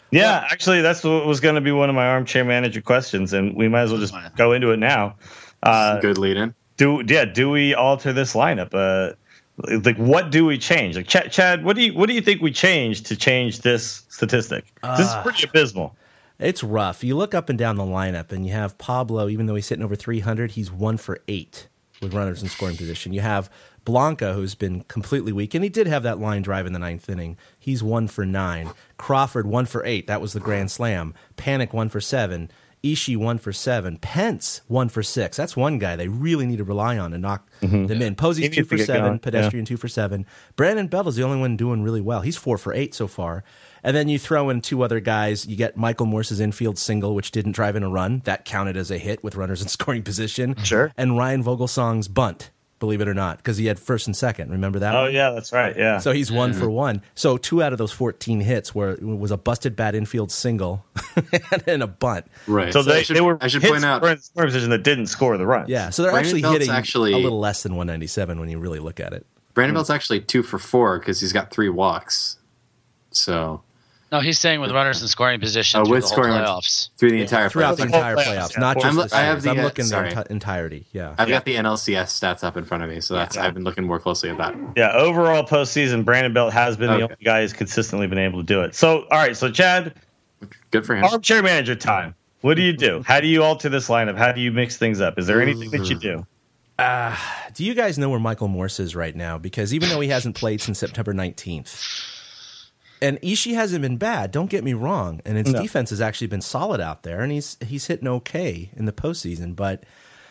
Yeah, actually, that's what was going to be one of my armchair manager questions, and we might as well just go into it now. Good lead in. Do we alter this lineup? Like, what do we change? Like, Chad, what do you think we change to change this statistic? This is pretty abysmal. It's rough. You look up and down the lineup, and you have Pablo, even though he's hitting over 300, he's 1 for 8 with runners in scoring position. You have Blanca, who's been completely weak, and he did have that line drive in the 9th inning. He's 1 for 9. Crawford, 1 for 8. That was the grand slam. Panic, 1 for 7. Ishii, 1 for 7. Pence, 1 for 6. That's one guy they really need to rely on to knock them in. Posey's 2 for 7. Pedestrian, 2 for 7. Brandon Belt is the only one doing really well. He's 4 for 8 so far. And then you throw in 2 other guys. You get Michael Morse's infield single, which didn't drive in a run. That counted as a hit with runners in scoring position. Sure. And Ryan Vogelsong's bunt, believe it or not, because he had first and second. Remember that? Oh, yeah, that's right. Yeah. So he's 1 for 1. So 2 out of those 14 hits was a busted bat infield single and a bunt. Right. So they were I should hits point out in the scoring position that didn't score the run. Yeah. So they're Brandon actually Belt's hitting a little less than 197 when you really look at it. Brandon Belt's actually 2 for 4 because he's got 3 walks. So No, he's saying with runners in scoring position through with the whole scoring playoffs. through the entire Throughout the playoffs. entire playoffs, playoffs, yeah. not just the I have series. I'm the, looking sorry. the entirety. Yeah. I've got the NLCS stats up in front of me, so I've been looking more closely at that. Yeah, overall postseason, Brandon Belt has been the Okay. only guy who's consistently been able to do it. So, all right, so Chad, Good for him. armchair manager time. What do you do? How do you alter this lineup? How do you mix things up? Is there anything that you do? Do you guys know where Michael Morse is right now? Because even though he hasn't played since September 19th, and Ishii hasn't been bad, don't get me wrong, and his defense has actually been solid out there, and he's hitting okay in the postseason, but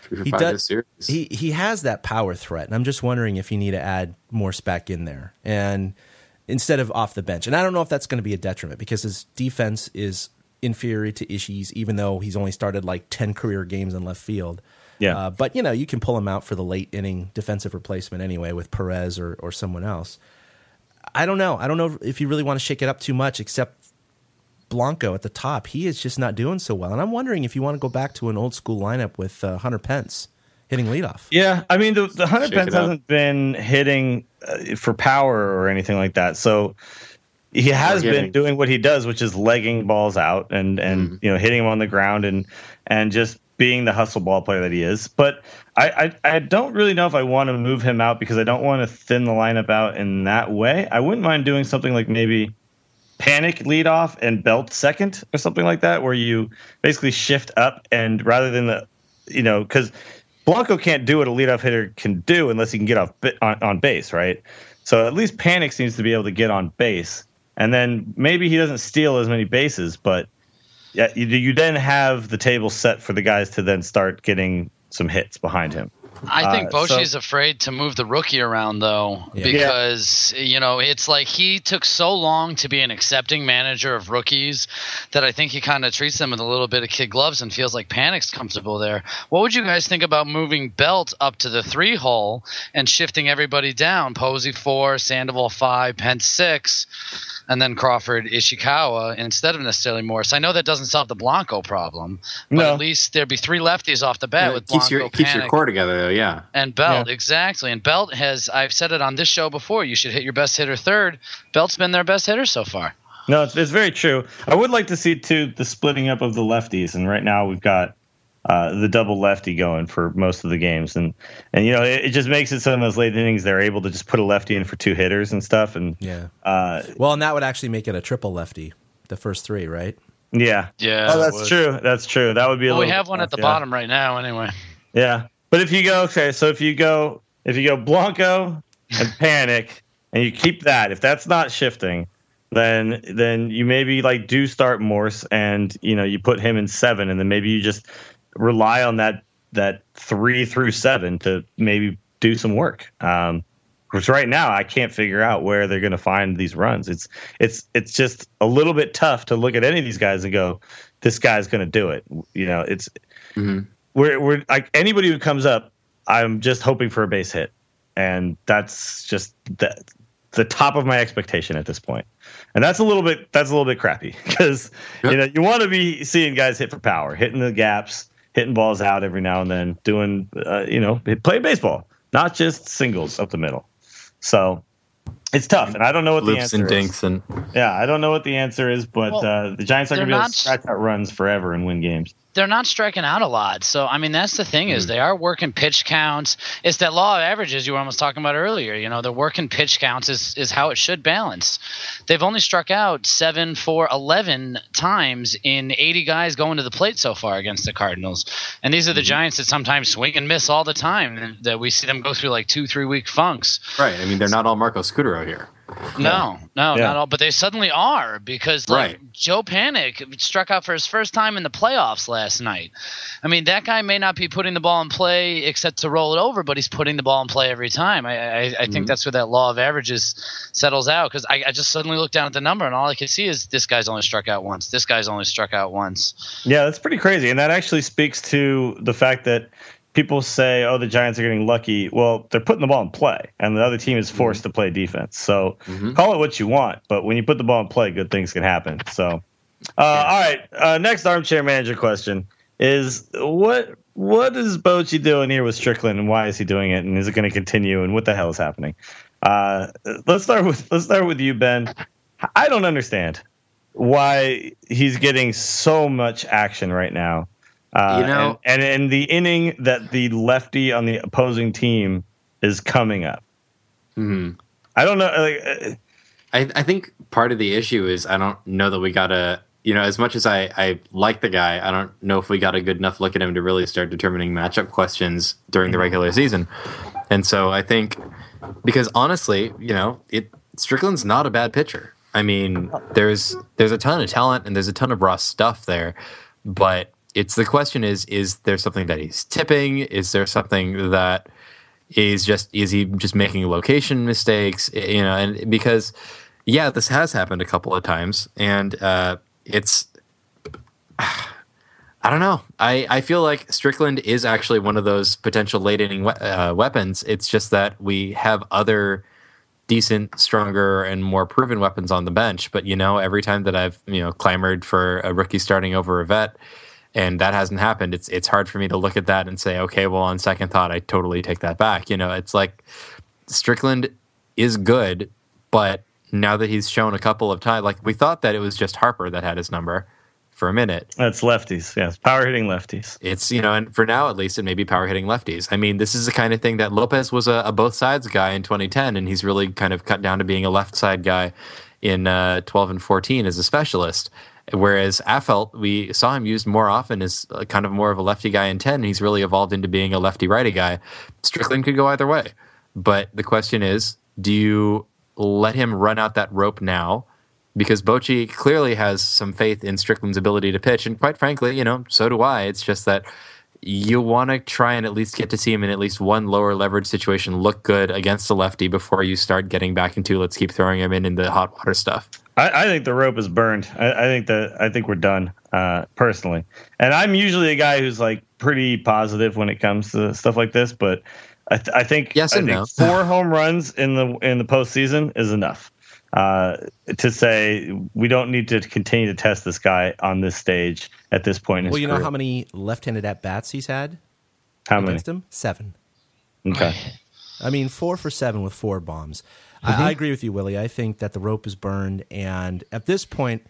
he has that power threat, and I'm just wondering if you need to add Morse back in there, and instead of off the bench. And I don't know if that's going to be a detriment, because his defense is inferior to Ishii's, even though he's only started like 10 career games in left field. Yeah. But, you can pull him out for the late inning defensive replacement anyway with Perez or someone else. I don't know. I don't know if you really want to shake it up too much, except Blanco at the top. He is just not doing so well. And I'm wondering if you want to go back to an old school lineup with Hunter Pence hitting leadoff. Yeah, I mean, the Hunter Pence hasn't been hitting for power or anything like that. So he has been doing what he does, which is legging balls out and hitting them on the ground and just being the hustle ball player that he is. But I don't really know if I want to move him out, because I don't want to thin the lineup out in that way. I wouldn't mind doing something like maybe Panic lead off and Belt second or something like that, where you basically shift up, and rather than because Blanco can't do what a leadoff hitter can do unless he can get off on base, right? So at least Panic seems to be able to get on base, and then maybe he doesn't steal as many bases, but yeah, you then have the table set for the guys to then start getting some hits behind him. I think Bochy's afraid to move the rookie around, though, because, it's like he took so long to be an accepting manager of rookies that I think he kind of treats them with a little bit of kid gloves and feels like Panic's comfortable there. What would you guys think about moving Belt up to the 3 hole and shifting everybody down? Posey 4, Sandoval 5, Pence 6, and then Crawford, Ishikawa instead of necessarily Morse. I know that doesn't solve the Blanco problem, but at least there'd be 3 lefties off the bat with Blanco, keeps your core together, though, yeah. And Belt, exactly. And Belt I've said it on this show before, you should hit your best hitter third. Belt's been their best hitter so far. No, it's very true. I would like to see, too, the splitting up of the lefties. And right now we've got the double lefty going for most of the games. And it just makes it so in those late innings they're able to just put a lefty in for 2 hitters and stuff. And well, and that would actually make it a triple lefty, the first 3, right? Yeah. Yeah. Oh, that's true. That's true. That would be a little. We have one at the bottom right now, anyway. Yeah. But if you go Blanco and Panic and you keep that, if that's not shifting, then you maybe do start Morse and you put him in 7, and then maybe you just rely on that 3 through 7 to maybe do some work. Which right now I can't figure out where they're going to find these runs. It's just a little bit tough to look at any of these guys and go, this guy's going to do it. It's we're like anybody who comes up, I'm just hoping for a base hit, and that's just the top of my expectation at this point. And that's a little bit crappy, because you want to be seeing guys hit for power, hitting the gaps, hitting balls out every now and then, doing playing baseball, not just singles up the middle. So It's tough, and I don't know what the Loops answer and dinks is. and Yeah, I don't know what the answer is, but the Giants are going to be able to scratch out runs forever and win games. They're not striking out a lot. So, I mean, that's the thing is they are working pitch counts. It's that law of averages you were almost talking about earlier. You know, they're working pitch counts is how it should balance. They've only struck out 7 for 11 times in 80 guys going to the plate so far against the Cardinals. And these are the Giants that sometimes swing and miss all the time, that we see them go through like 2-3 week funks. right. I mean, they're not all Marco Scudero here. No, not all. But they suddenly are because Joe Panic struck out for his first time in the playoffs last night. I mean, that guy may not be putting the ball in play except to roll it over, but he's putting the ball in play every time. I think that's where that law of averages settles out because I just suddenly looked down at the number and all I could see is this guy's only struck out once. This guy's only struck out once. Yeah, that's pretty crazy. And that actually speaks to the fact that people say, oh, the Giants are getting lucky. Well, they're putting the ball in play, and the other team is forced to play defense. So call it what you want, but when you put the ball in play, good things can happen. So, all right, next armchair manager question is what is Bochy doing here with Strickland, and why is he doing it, and is it going to continue, and what the hell is happening? Let's start with you, Ben. I don't understand why he's getting so much action right now. And in the inning that the lefty on the opposing team is coming up. I don't know. I think part of the issue is I don't know that we got a, as much as I like the guy, I don't know if we got a good enough look at him to really start determining matchup questions during the regular season. And so I think, because honestly, Strickland's not a bad pitcher. I mean, there's a ton of talent and there's a ton of raw stuff there, but the question is there something that he's tipping? Is there something that is he just making location mistakes? And because, this has happened a couple of times, and it's, I don't know. I feel like Strickland is actually one of those potential late inning weapons. It's just that we have other decent, stronger, and more proven weapons on the bench. But every time that I've clamored for a rookie starting over a vet, and that hasn't happened, it's hard for me to look at that and say, okay, well, on second thought, I totally take that back. It's like Strickland is good, but now that he's shown a couple of times, like we thought that it was just Harper that had his number for a minute. That's lefties, yes, power hitting lefties. It's and for now at least, it may be power hitting lefties. I mean, this is the kind of thing that Lopez was a both sides guy in 2010, and he's really kind of cut down to being a left side guy in 12 and 14 as a specialist. Whereas Affeldt, we saw him used more often as kind of more of a lefty guy in 10, and he's really evolved into being a lefty-righty guy. Strickland could go either way. But the question is, do you let him run out that rope now? Because Bochy clearly has some faith in Strickland's ability to pitch, and quite frankly, so do I. It's just that you want to try and at least get to see him in at least one lower leverage situation look good against a lefty before you start getting back into let's keep throwing him in the hot water stuff. I think the rope is burned. I think we're done, personally. And I'm usually a guy who's like pretty positive when it comes to stuff like this, but I think yes and no. 4 home runs in the postseason is enough to say we don't need to continue to test this guy on this stage at this point in his career. Know how many left-handed at-bats he's had? How many? Against him? 7. Okay. I mean, 4 for 7 with 4 bombs. I agree with you, Willie. I think that the rope is burned, and at this point,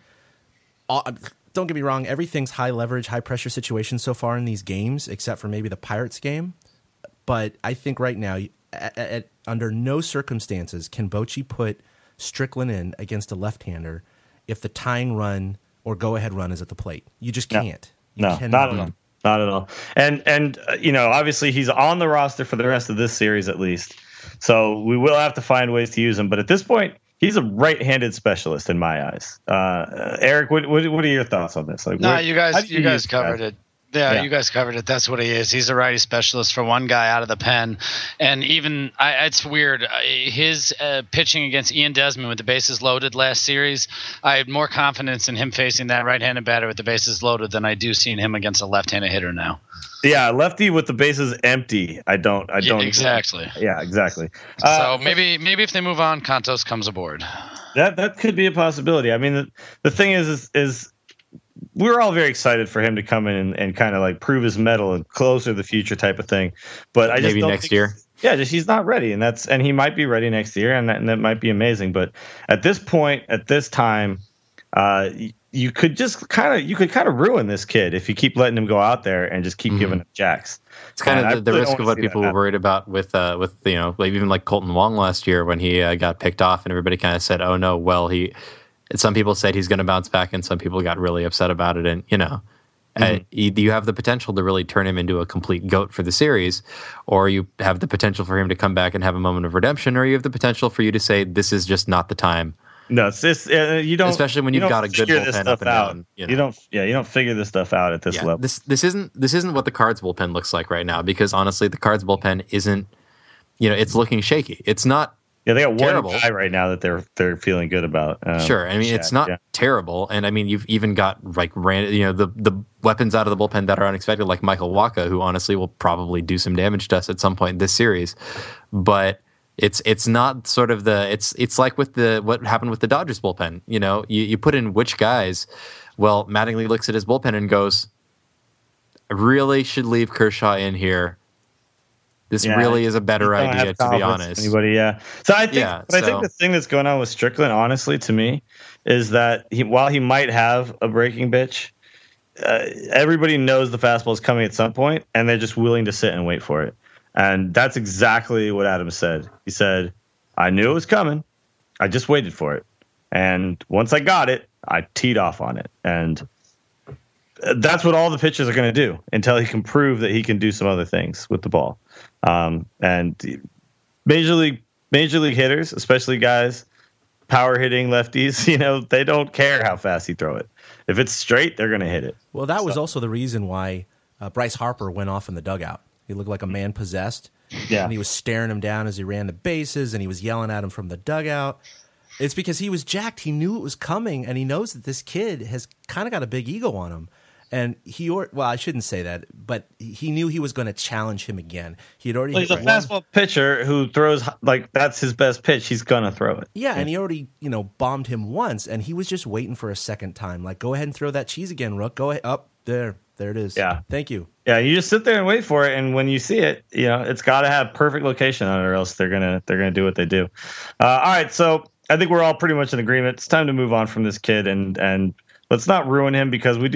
don't get me wrong, everything's high leverage, high pressure situation so far in these games, except for maybe the Pirates game. But I think right now, under no circumstances can Bochy put Strickland in against a left-hander if the tying run or go-ahead run is at the plate. You just can't. No, not at all. Not at all. And obviously he's on the roster for the rest of this series at least. So we will have to find ways to use him. But at this point, he's a right-handed specialist in my eyes. Eric, what are your thoughts on this? Like, you guys covered it. Yeah, you guys covered it. That's what he is. He's a righty specialist for one guy out of the pen. And even it's weird. His pitching against Ian Desmond with the bases loaded last series, I had more confidence in him facing that right-handed batter with the bases loaded than I do seeing him against a left-handed hitter now. Yeah, lefty with the bases empty. I don't. Yeah, exactly. Yeah, exactly. So maybe if they move on, Contos comes aboard. That could be a possibility. I mean, the thing is we're all very excited for him to come in and kind of like prove his mettle and closer to the future type of thing. But I just maybe don't next think year. just he's not ready, and he might be ready next year, and that might be amazing. But at this point, at this time, you could kind of ruin this kid if you keep letting him go out there and just keep giving him jacks. It's kind of the risk of what people were worried about with like even like Colton Wong last year when he got picked off, and everybody kind of said, "Oh no, well some people said he's going to bounce back, and some people got really upset about it." And you have the potential to really turn him into a complete GOAT for the series, or you have the potential for him to come back and have a moment of redemption, or you have the potential for you to say this is just not the time. No, it's just you don't. Especially when you've got a good bullpen up and down. You don't figure this stuff out at this level. This isn't what the Cards bullpen looks like right now, because honestly, the Cards bullpen isn't. It's looking shaky. It's not. Yeah, they got terrible. One guy right now that they're feeling good about. Sure, I mean it's not terrible, and I mean you've even got like the weapons out of the bullpen that are unexpected, like Michael Wacha, who honestly will probably do some damage to us at some point in this series, but. It's not sort of it's like with what happened with the Dodgers bullpen. You put in which guys. Well, Mattingly looks at his bullpen and goes, "I really should leave Kershaw in here. This really is a better idea, to be honest." Anybody, yeah. So I think, I think the thing that's going on with Strickland, honestly, to me, is that while he might have a breaking pitch, everybody knows the fastball is coming at some point, and they're just willing to sit and wait for it. And that's exactly what Adams said. He said, "I knew it was coming. I just waited for it. And once I got it, I teed off on it." And that's what all the pitchers are going to do until he can prove that he can do some other things with the ball. And major league hitters, especially guys power hitting lefties, they don't care how fast you throw it. If it's straight, they're going to hit it. Well, that was also the reason why Bryce Harper went off in the dugout. He looked like a man possessed. Yeah. And he was staring him down as he ran the bases, and he was yelling at him from the dugout. It's because he was jacked. He knew it was coming, and he knows that this kid has kind of got a big ego on him. And I shouldn't say that, but he knew he was going to challenge him again. He had already. Well, he's a fastball pitcher who throws that's his best pitch. He's going to throw it. Yeah, and he already bombed him once, and he was just waiting for a second time. Like, go ahead and throw that cheese again, Rook. Go ahead, up there. There it is. Yeah. Thank you. Yeah, you just sit there and wait for it, and when you see it, it's got to have perfect location on it, or else they're gonna do what they do. All right, so I think we're all pretty much in agreement. It's time to move on from this kid, and let's not ruin him, because we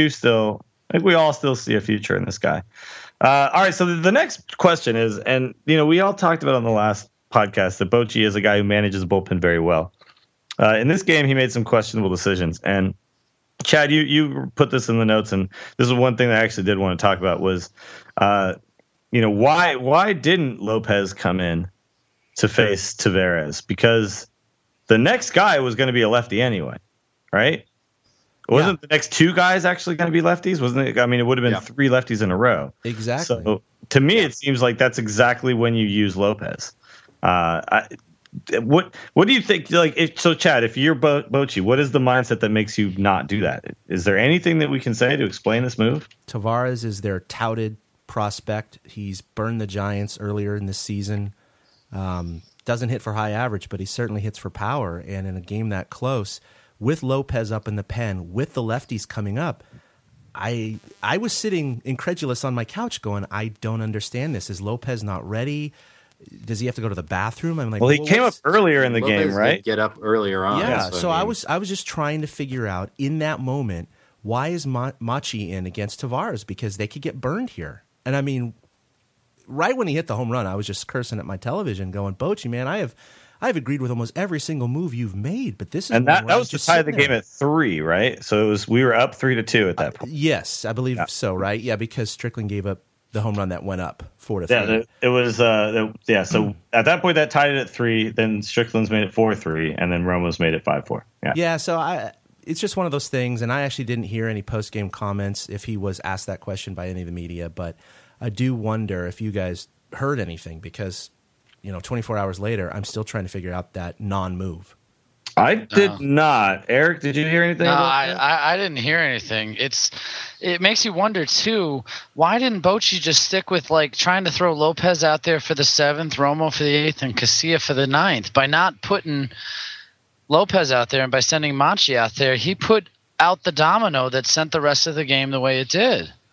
all still see a future in this guy. All right, so the next question is, and we all talked about on the last podcast that Bochy is a guy who manages the bullpen very well. In this game, he made some questionable decisions, and Chad, you put this in the notes, and this is one thing that I actually did want to talk about was, why didn't Lopez come in to face Taveras? Because the next guy was going to be a lefty anyway, right? Wasn't the next two guys actually going to be lefties? Wasn't it? I mean, it would have been three lefties in a row. Exactly. So to me, it seems like that's exactly when you use Lopez. What do you think? So Chad, if you're Bochy, what is the mindset that makes you not do that? Is there anything that we can say to explain this move? Taveras is their touted prospect. He's burned the Giants earlier in this season. Doesn't hit for high average, but he certainly hits for power. And in a game that close, with Lopez up in the pen, with the lefties coming up, I was sitting incredulous on my couch going, I don't understand this. Is Lopez not ready? Does he have to go to the bathroom? I'm like, well, he came up earlier in the Lopez game, right? Did get up earlier on. Yeah, so I was just trying to figure out in that moment, why is Machi in against Taveras? Because they could get burned here. And I mean, right when he hit the home run, I was just cursing at my television, going, Bochy, man, I've agreed with almost every single move you've made, but this is that was to tie the game at 3, right? So we were up 3-2 at that point. Yes, I believe so, right? Yeah, because Strickland gave up the home run that went up 4-3. Yeah, it was. So at that point, that tied it at 3. Then Strickland's made it 4-3, and then Romo's made it 5-4. Yeah. So it's just one of those things, and I actually didn't hear any post game comments if he was asked that question by any of the media, but I do wonder if you guys heard anything, because 24 hours later, I'm still trying to figure out that non-move. I did not. Eric, did you hear anything? No, about that? I didn't hear anything. It makes you wonder too. Why didn't Bochy just stick with trying to throw Lopez out there for the 7th, Romo for the 8th, and Casilla for the 9th? By not putting Lopez out there and by sending Machi out there, he put out the domino that sent the rest of the game the way it did.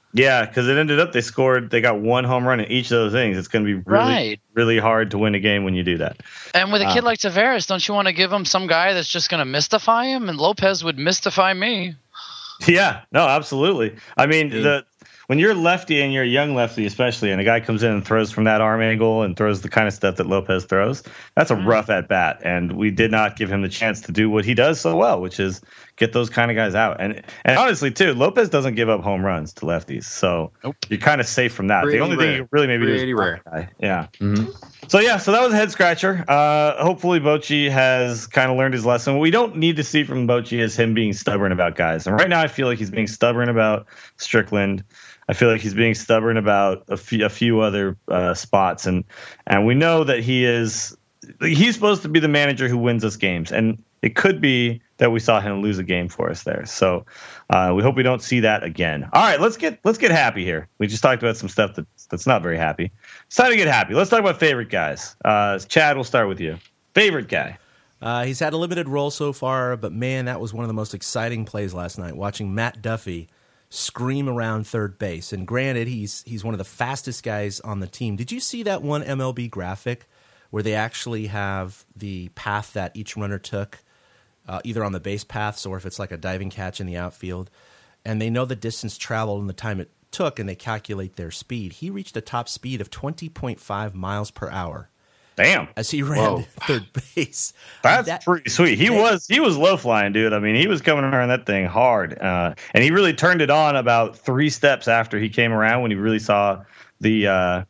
Yeah, because it ended up they got one home run in each of those innings. It's going to be really hard to win a game when you do that. And with a kid like Taveras, don't you want to give him some guy that's just going to mystify him? And Lopez would mystify me. Yeah, no, absolutely. I mean, when you're lefty and you're a young lefty, especially, and a guy comes in and throws from that arm angle and throws the kind of stuff that Lopez throws, that's a rough at bat. And we did not give him the chance to do what he does so well, which is get those kind of guys out. And honestly, too, Lopez doesn't give up home runs to lefties, so you're kind of safe from that. The only thing you really maybe do is rare. Yeah. Mm-hmm. So that was a head scratcher. Hopefully Bochy has kind of learned his lesson. What we don't need to see from Bochy is him being stubborn about guys. And right now I feel like he's being stubborn about Strickland. I feel like he's being stubborn about a few other spots. And we know that he's supposed to be the manager who wins us games. And it could be that we saw him lose a game for us there. So we hope we don't see that again. All right, let's get happy here. We just talked about some stuff that's not very happy. It's time to get happy. Let's talk about favorite guys. Chad, we'll start with you. Favorite guy. He's had a limited role so far, but man, that was one of the most exciting plays last night, watching Matt Duffy scream around third base. And granted, he's one of the fastest guys on the team. Did you see that one MLB graphic where they actually have the path that each runner took, either on the base paths or if it's like a diving catch in the outfield, and they know the distance traveled and the time it took, and they calculate their speed? He reached a top speed of 20.5 miles per hour. Damn. As he ran third base. That's pretty sweet. He was low flying, dude. I mean, he was coming around that thing hard. And he really turned it on about 3 steps after he came around, when he really saw the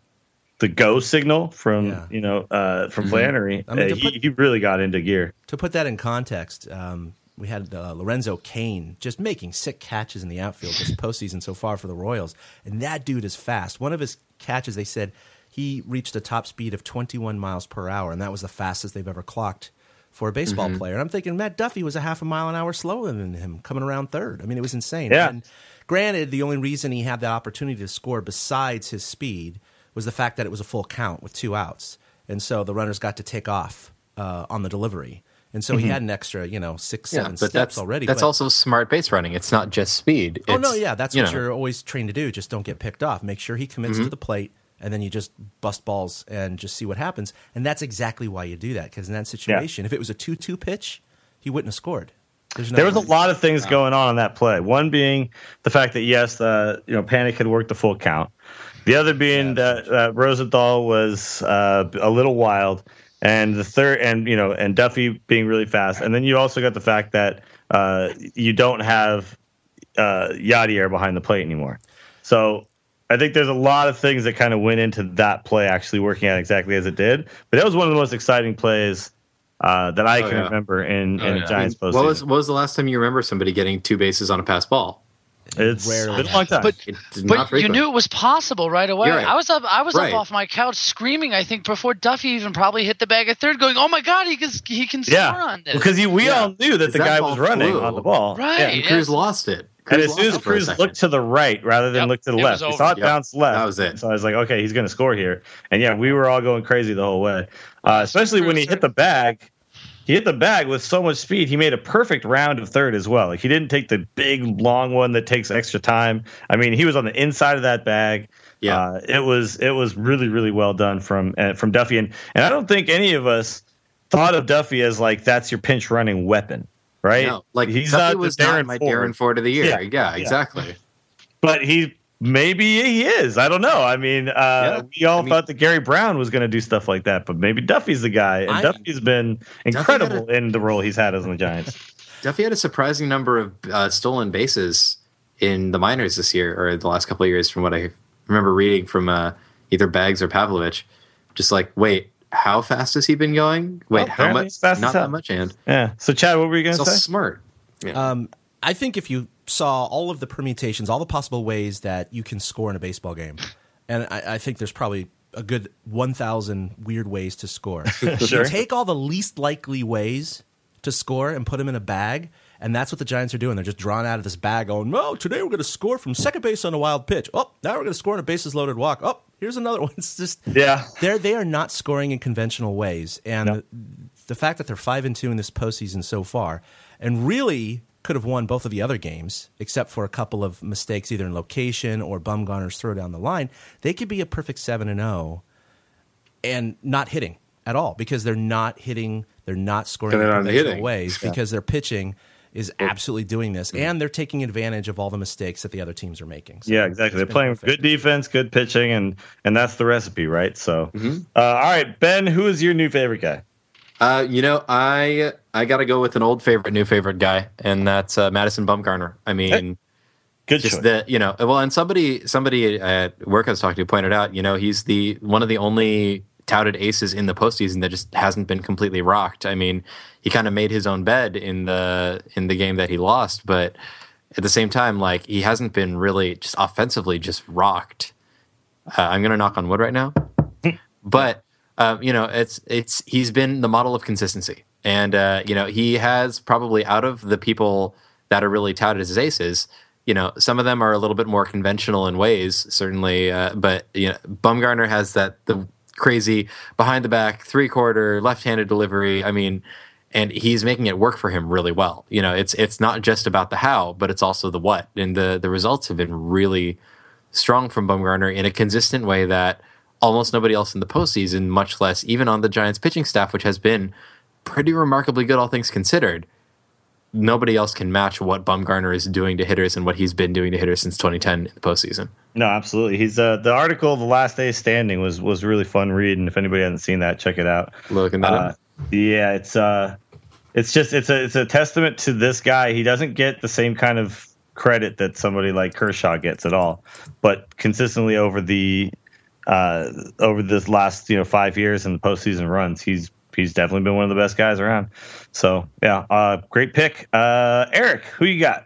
go signal from Flannery. I mean, he really got into gear. To put that in context, we had Lorenzo Cain just making sick catches in the outfield this postseason so far for the Royals. And that dude is fast. One of his catches, they said, he reached a top speed of 21 miles per hour, and that was the fastest they've ever clocked for a baseball player. And I'm thinking Matt Duffy was a half a mile an hour slower than him coming around third. I mean, it was insane. Yeah. And granted, the only reason he had that opportunity to score besides his speed was the fact that it was a full count with 2 outs. And so the runners got to take off on the delivery. And so he had an extra, 6, 7 steps already. That's also smart base running. It's not just speed. That's what you're always trained to do. Just don't get picked off. Make sure he commits to the plate, and then you just bust balls and just see what happens. And that's exactly why you do that, because in that situation, if it was a 2-2 pitch, he wouldn't have scored. There was a lot of things going on that play. One being the fact that, yes, Panic had worked the full count. The other being that Rosenthal was a little wild. And the third, and Duffy being really fast. And then you also got the fact that you don't have Yadier behind the plate anymore. So I think there's a lot of things that kind of went into that play actually working out exactly as it did. But that was one of the most exciting plays that I can remember in Giants postseason. What was the last time you remember somebody getting 2 bases on a pass ball? It's been a long time. But you knew it was possible right away. Right. I was up off my couch screaming, I think, before Duffy even probably hit the bag at third, going, "Oh my God, he can score on this." Because we all knew that the guy was running on the ball. Right. And Cruz lost it. And as soon as Cruz looked to the right rather than look to the left, he saw it bounce left. That was it. So I was like, okay, he's going to score here. And we were all going crazy the whole way, especially when he hit the bag. He hit the bag with so much speed. He made a perfect round of third as well. Like, he didn't take the big long one that takes extra time. I mean, he was on the inside of that bag. Yeah, it was really, really well done from Duffy. And I don't think any of us thought of Duffy as like that's your pinch running weapon, right? No, like he's Duffy was not my Darren Ford of the year. Yeah, exactly. But maybe he is. I don't know. I mean, we all thought that Gary Brown was going to do stuff like that, but maybe Duffy's the guy. And Duffy's been incredible in the role he's had as the Giants. Duffy had a surprising number of stolen bases in the minors this year, or the last couple of years, from what I remember reading from either Baggs or Pavlovich. Just like, wait, how fast has he been going? Wait, how much? Not that much, and So, Chad, what were you going to say? Smart. Yeah. I think if you saw all of the permutations, all the possible ways that you can score in a baseball game, and I think there's probably a good 1,000 weird ways to score. Sure. You take all the least likely ways to score and put them in a bag, and that's what the Giants are doing. They're just drawn out of this bag going, no, today we're going to score from second base on a wild pitch. Oh, now we're going to score on a bases-loaded walk. Oh, here's another one. It's just they are not scoring in conventional ways, and the fact that they're 5-2 in this postseason so far, and really could have won both of the other games, except for a couple of mistakes either in location or Bumgarner's throw down the line. They could be a perfect 7-0 and not hitting at all because they're not hitting, they're not scoring in conventional ways because their pitching is absolutely doing this, and they're taking advantage of all the mistakes that the other teams are making. So yeah, exactly. They're playing good defense, good pitching, and that's the recipe, right? So, all right, Ben, who is your new favorite guy? I got to go with an old favorite, new favorite guy, and that's Madison Bumgarner. I mean, good just choice. And somebody at work I was talking to pointed out, he's one of the only touted aces in the postseason that just hasn't been completely rocked. I mean, he kind of made his own bed in the game that he lost, but at the same time, like, he hasn't been really just offensively just rocked. I'm going to knock on wood right now, but. He's been the model of consistency, and he has probably, out of the people that are really touted as his aces, some of them are a little bit more conventional in ways, certainly, but Bumgarner has the crazy behind the back 3/4 left-handed delivery. I mean, and he's making it work for him really well. It's not just about the how, but it's also the what, and the results have been really strong from Bumgarner in a consistent way that almost nobody else in the postseason, much less even on the Giants pitching staff, which has been pretty remarkably good, all things considered. Nobody else can match what Bumgarner is doing to hitters and what he's been doing to hitters since 2010 in the postseason. No, absolutely. He's the article, The Last Day Standing, was really fun read, and if anybody hasn't seen that, check it out. Looking that up. Yeah, it's a testament to this guy. He doesn't get the same kind of credit that somebody like Kershaw gets at all, but consistently over this last 5 years in the postseason runs, he's definitely been one of the best guys around. So yeah, great pick. Eric, who you got?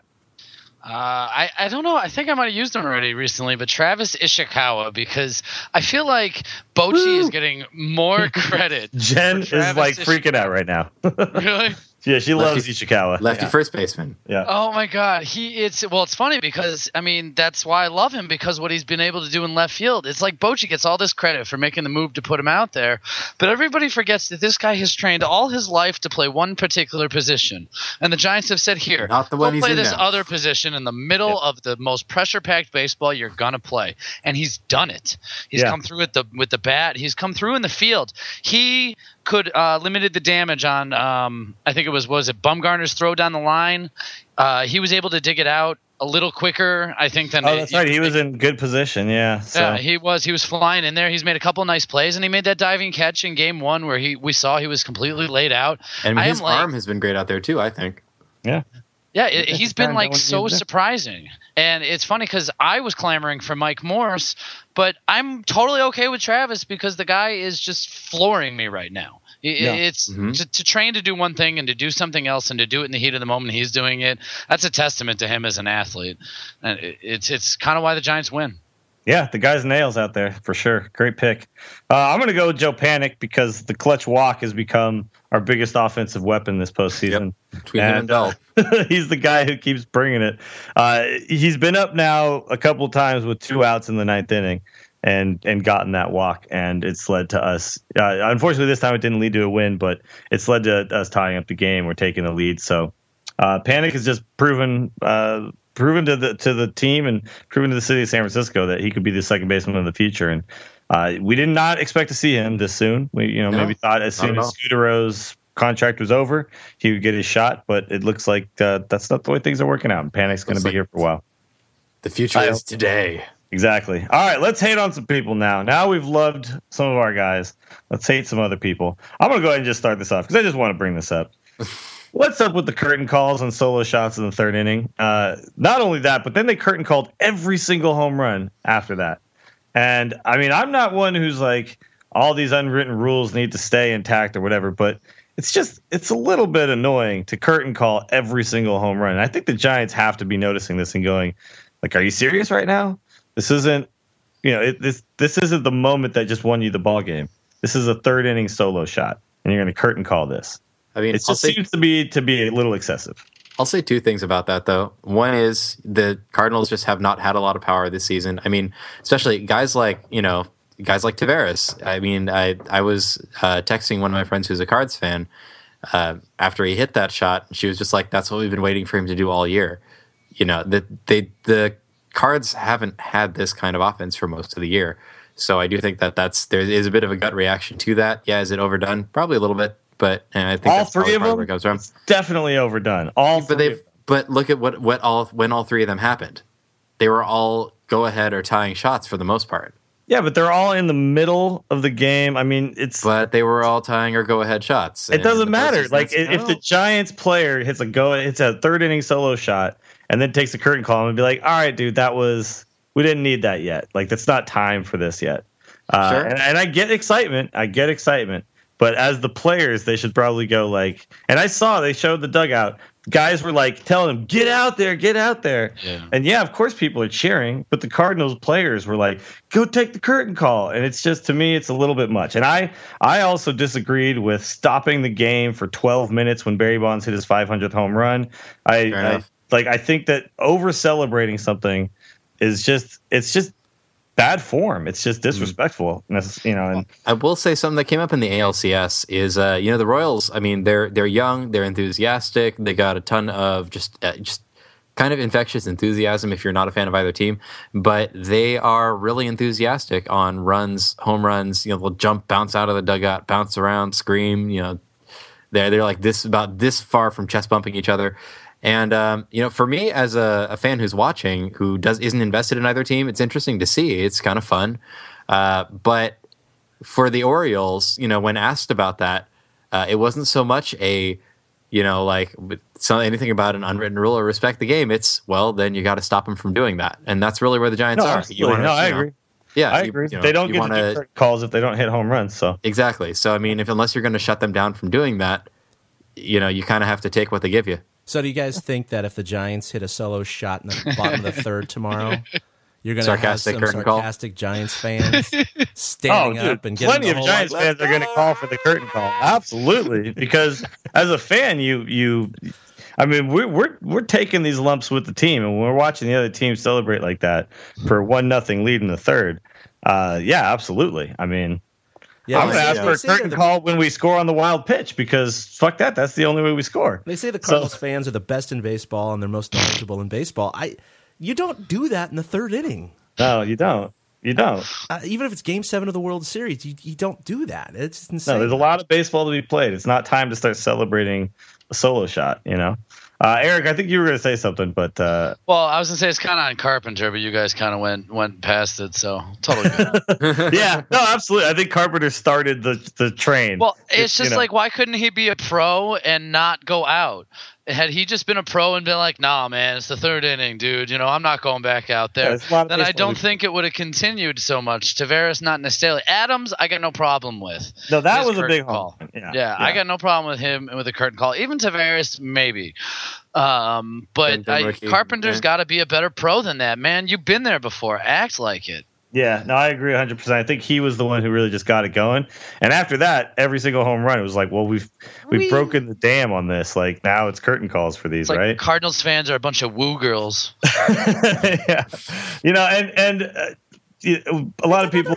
I don't know. I think I might have used him already recently, but Travis Ishikawa, because I feel like Bochy is getting more credit. Jen is like freaking out right now. Really? Yeah, she loves Ishikawa. Lefty first baseman. Yeah. Oh my God. It's funny because that's why I love him, because what he's been able to do in left field. It's like Bochy gets all this credit for making the move to put him out there, but everybody forgets that this guy has trained all his life to play one particular position, and the Giants have said, here, not the one go play he's in this now. other position in the middle of the most pressure-packed baseball you're gonna play, and he's done it. He's come through with the bat. He's come through in the field. He could limited the damage on I think it was Bumgarner's throw down the line. He was able to dig it out a little quicker, I think, than that's right. He was in good position. Yeah. So. Yeah, he was flying in there. He's made a couple nice plays, and he made that diving catch in game one where we saw he was completely laid out. And his arm has been great out there too, I think. Yeah. Yeah, he's been so surprising. And it's funny because I was clamoring for Mike Morse, but I'm totally okay with Travis because the guy is just flooring me right now. It's to train to do one thing and to do something else and to do it in the heat of the moment he's doing it. That's a testament to him as an athlete. And it's kind of why the Giants win. Yeah, the guy's nails out there for sure. Great pick. I'm going to go with Joe Panic because the clutch walk has become our biggest offensive weapon this postseason. Yep. Between him and Bell. He's the guy who keeps bringing it. He's been up now a couple times with 2 outs in the 9th inning and gotten that walk, and it's led to us. Unfortunately, this time it didn't lead to a win, but it's led to us tying up the game. We're taking the lead. So Panic has just proven to the team and proven to the city of San Francisco that he could be the second baseman of the future. And we did not expect to see him this soon. We maybe thought as soon as Scudero's contract was over, he would get his shot, but it looks like that's not the way things are working out. And Panic's going to be here for a while. The future is today. Exactly. All right, let's hate on some people now. Now we've loved some of our guys. Let's hate some other people. I'm going to go ahead and just start this off because I just want to bring this up. What's up with the curtain calls and solo shots in the 3rd inning? Not only that, but then they curtain called every single home run after that. And, I'm not one who's like, all these unwritten rules need to stay intact or whatever, but it's a little bit annoying to curtain call every single home run. And I think the Giants have to be noticing this and going, like, are you serious right now? This isn't, this isn't the moment that just won you the ball game. This is a 3rd inning solo shot, and you're going to curtain call this. It just seems to be a little excessive. I'll say 2 things about that, though. One is the Cardinals just have not had a lot of power this season. Especially guys like Tavares. I was texting one of my friends who's a Cards fan after he hit that shot. She was just like, "That's what we've been waiting for him to do all year." You know, the Cards haven't had this kind of offense for most of the year, so I do think that there is a bit of a gut reaction to that. Yeah, is it overdone? Probably a little bit, but I think all that's three of them where it comes from. It's definitely overdone. But look at when all three of them happened. They were all go ahead or tying shots for the most part. Yeah, but they're all in the middle of the game. I mean, but they were all tying or go ahead shots. It doesn't matter. Like if the Giants player hits a third inning solo shot and then takes a curtain call and be like, all right, dude, we didn't need that yet. Like that's not time for this yet. Sure. And I get excitement. But as the players, they should probably go like, and I saw they showed the dugout. Guys were like telling him, get out there. Yeah. And yeah, of course people are cheering, but the Cardinals players were like, go take the curtain call. And it's just, to me, it's a little bit much. And I also disagreed with stopping the game for 12 minutes when Barry Bonds hit his 500th home run. I think that over celebrating something it's just bad form. It's just disrespectful, And I will say something that came up in the ALCS is, the Royals. I mean, they're young, they're enthusiastic, they got a ton of just kind of infectious enthusiasm. If you're not a fan of either team, but they are really enthusiastic on runs, home runs. They'll jump, bounce out of the dugout, bounce around, scream. They're like about this far from chest bumping each other. And for me as a fan who's watching, who isn't invested in either team, it's interesting to see. It's kind of fun. But for the Orioles, when asked about that, it wasn't so much anything about an unwritten rule or respect the game. It's, well, then you got to stop them from doing that, and that's really where the Giants are. I agree. Yeah, I agree. They don't get the calls if they don't hit home runs. So exactly. So I mean, unless you're going to shut them down from doing that, you kind of have to take what they give you. So do you guys think that if the Giants hit a solo shot in the bottom of the third tomorrow, you're going to have some sarcastic Giants fans standing up and getting plenty of Giants fans are going to call for the curtain call? Absolutely, because as a fan, we're taking these lumps with the team, and we're watching the other team celebrate like that for 1-0 lead in the third. Yeah, absolutely. I mean. Yeah, I'm going to ask for a curtain call when we score on the wild pitch because fuck that. That's the only way we score. They say the Cardinals fans are the best in baseball and they're most knowledgeable in baseball. You don't do that in the third inning. No, you don't. Even if it's Game 7 of the World Series, you don't do that. It's insane. No, there's a lot of baseball to be played. It's not time to start celebrating a solo shot, Eric, I think you were going to say something, but well, I was going to say it's kind of on Carpenter, but you guys kind of went past it, so totally good. Yeah, no, absolutely. I think Carpenter started the train. Well, it's just like, why couldn't he be a pro and not go out? Had he just been a pro and been like, nah, man, it's the third inning, dude. I'm not going back out there. Then I don't think it would have continued so much. Tavares, not necessarily. Adams, I got no problem with. No, that was a big call. Yeah, I got no problem with him with a curtain call. Even Tavares, maybe. But Carpenter's got to be a better pro than that, man. You've been there before. Act like it. Yeah, no, I agree 100%. I think he was the one who really just got it going. And after that, every single home run, it was like, well, we've broken the dam on this. Like, now it's curtain calls for these, right? Cardinals fans are a bunch of woo girls. Yeah. A lot of people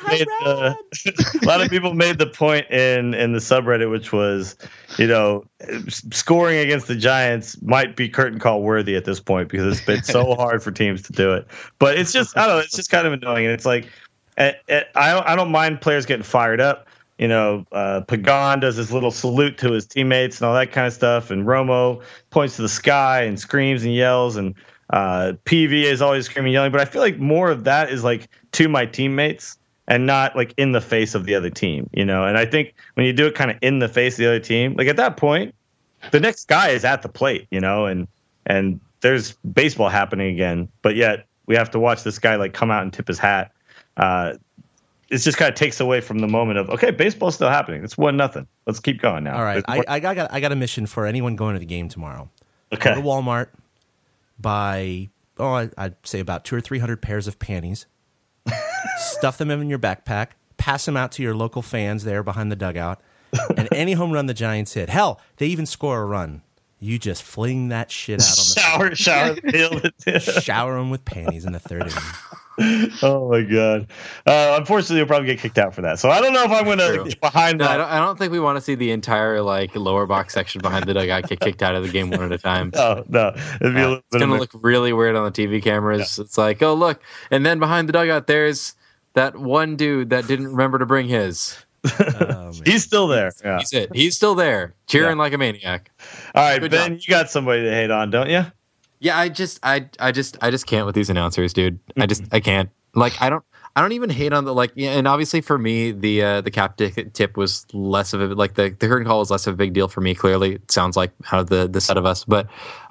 made the point in the subreddit, which was, scoring against the Giants might be curtain call worthy at this point because it's been so hard for teams to do it. But it's just, I don't know, it's just kind of annoying. And it's like, I don't mind players getting fired up. Pagan does his little salute to his teammates and all that kind of stuff. And Romo points to the sky and screams and yells, and PV is always screaming, yelling. But I feel like more of that is like to my teammates and not like in the face of the other team, And I think when you do it kind of in the face of the other team, like at that point, the next guy is at the plate, and there's baseball happening again. But yet we have to watch this guy like come out and tip his hat. It just kind of takes away from the moment of, okay, baseball's still happening. It's 1-0. Let's keep going now. All right, I got a mission for anyone going to the game tomorrow. Okay, go to Walmart, buy I'd say about 200 or 300 pairs of panties. Stuff them in your backpack. Pass them out to your local fans there behind the dugout. And any home run the Giants hit, hell, they even score a run. You just fling that shit out on the shower the field. Shower them with panties in the third inning. Oh my god! Unfortunately, you'll probably get kicked out for that. So I don't know if I'm going to get behind No, that. I don't think we want to see the entire like lower box section behind the dugout get kicked out of the game one at a time. No, it'd be a little It's bit gonna of look really weird on the TV cameras. It's like, oh look, and then behind the dugout, there's that one dude that didn't remember to bring his. He's still there. Yeah. He's it. He's still there, cheering like a maniac. All right, Good Ben, job. you got somebody to hate on, don't you? Yeah, I just can't with these announcers, dude. I can't. Like, I don't even hate on the like. Yeah, and obviously for me, the cap tip was less of a like the curtain call was less of a big deal for me. Clearly, it sounds like out of the set of us, but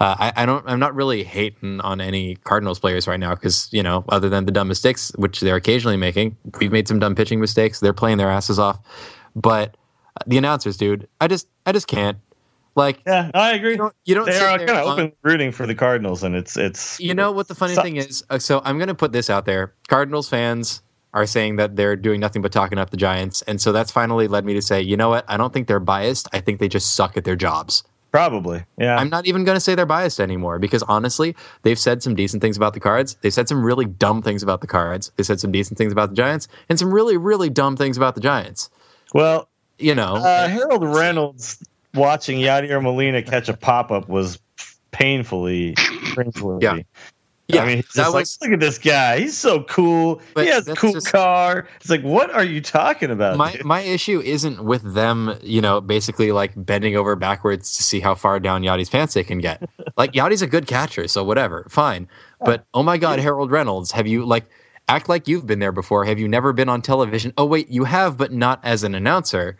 I'm not really hating on any Cardinals players right now because other than the dumb mistakes which they're occasionally making, we've made some dumb pitching mistakes. They're playing their asses off, but the announcers, dude, I just can't. Like, Yeah, I agree. You don't They sit are there kind of on- open rooting for the Cardinals, and it's. You know what the funny thing is? So I'm going to put this out there. Cardinals fans are saying that they're doing nothing but talking up the Giants. And so that's finally led me to say, you know what? I don't think they're biased. I think they just suck at their jobs. Probably, yeah. I'm not even going to say they're biased anymore because honestly, they've said some decent things about the Cards. They've said some really dumb things about the Cards. They said some decent things about the Giants and some really, really dumb things about the Giants. Well, Harold Harold Reynolds watching Yadier Molina catch a pop-up was painfully cringeworthy. Yeah, I mean, he's that just like, was- look at this guy. He's so cool. But He has a that's cool just- car. It's like, what are you talking about? dude? My issue isn't with them, basically like bending over backwards to see how far down Yachty's pants they can get. Like Yachty's a good catcher, so whatever, fine. But oh my God, Harold Reynolds, have you act like you've been there before? Have you never been on television? Oh wait, you have, but not as an announcer.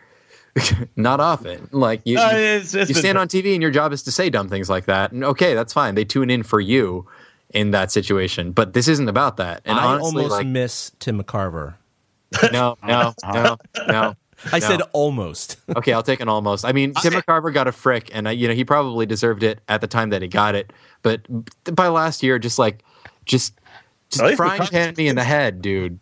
Not often. Like you It's you been- stand on TV and your job is to say dumb things like that. And okay, that's fine. They tune in for you in that situation. But this isn't about that. And I honestly, almost miss Tim McCarver. no. I said almost. Okay, I'll take an almost. I mean, Tim McCarver got a frick, and he probably deserved it at the time that he got it. But by last year, just At least frying McCarver- pan me in the head, dude.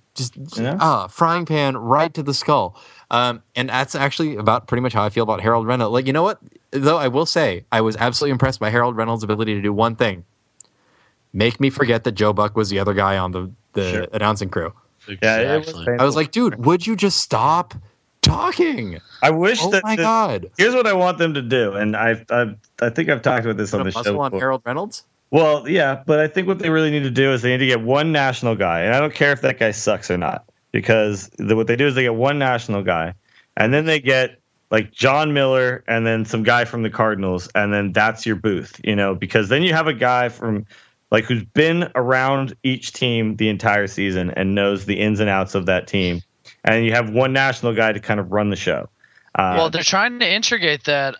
Frying pan right to the skull. And that's actually about pretty much how I feel about Harold Reynolds. Like, you know what? Though I will say, I was absolutely impressed by Harold Reynolds' ability to do one thing: make me forget that Joe Buck was the other guy on the Sure. announcing crew. Yeah, it was Exactly. painful. I was like, dude, would you just stop talking? I wish Oh that. my God. Here's what I want them to do, and I think I've talked about this on Put a the show. muscle on before. Harold Reynolds? Well, yeah, but I think what they really need to do is they need to get one national guy, and I don't care if that guy sucks or not, because what they do is they get one national guy, and then they get like John Miller, and then some guy from the Cardinals, and then that's your booth, because then you have a guy from like who's been around each team the entire season and knows the ins and outs of that team, and you have one national guy to kind of run the show. Well, they're trying to integrate that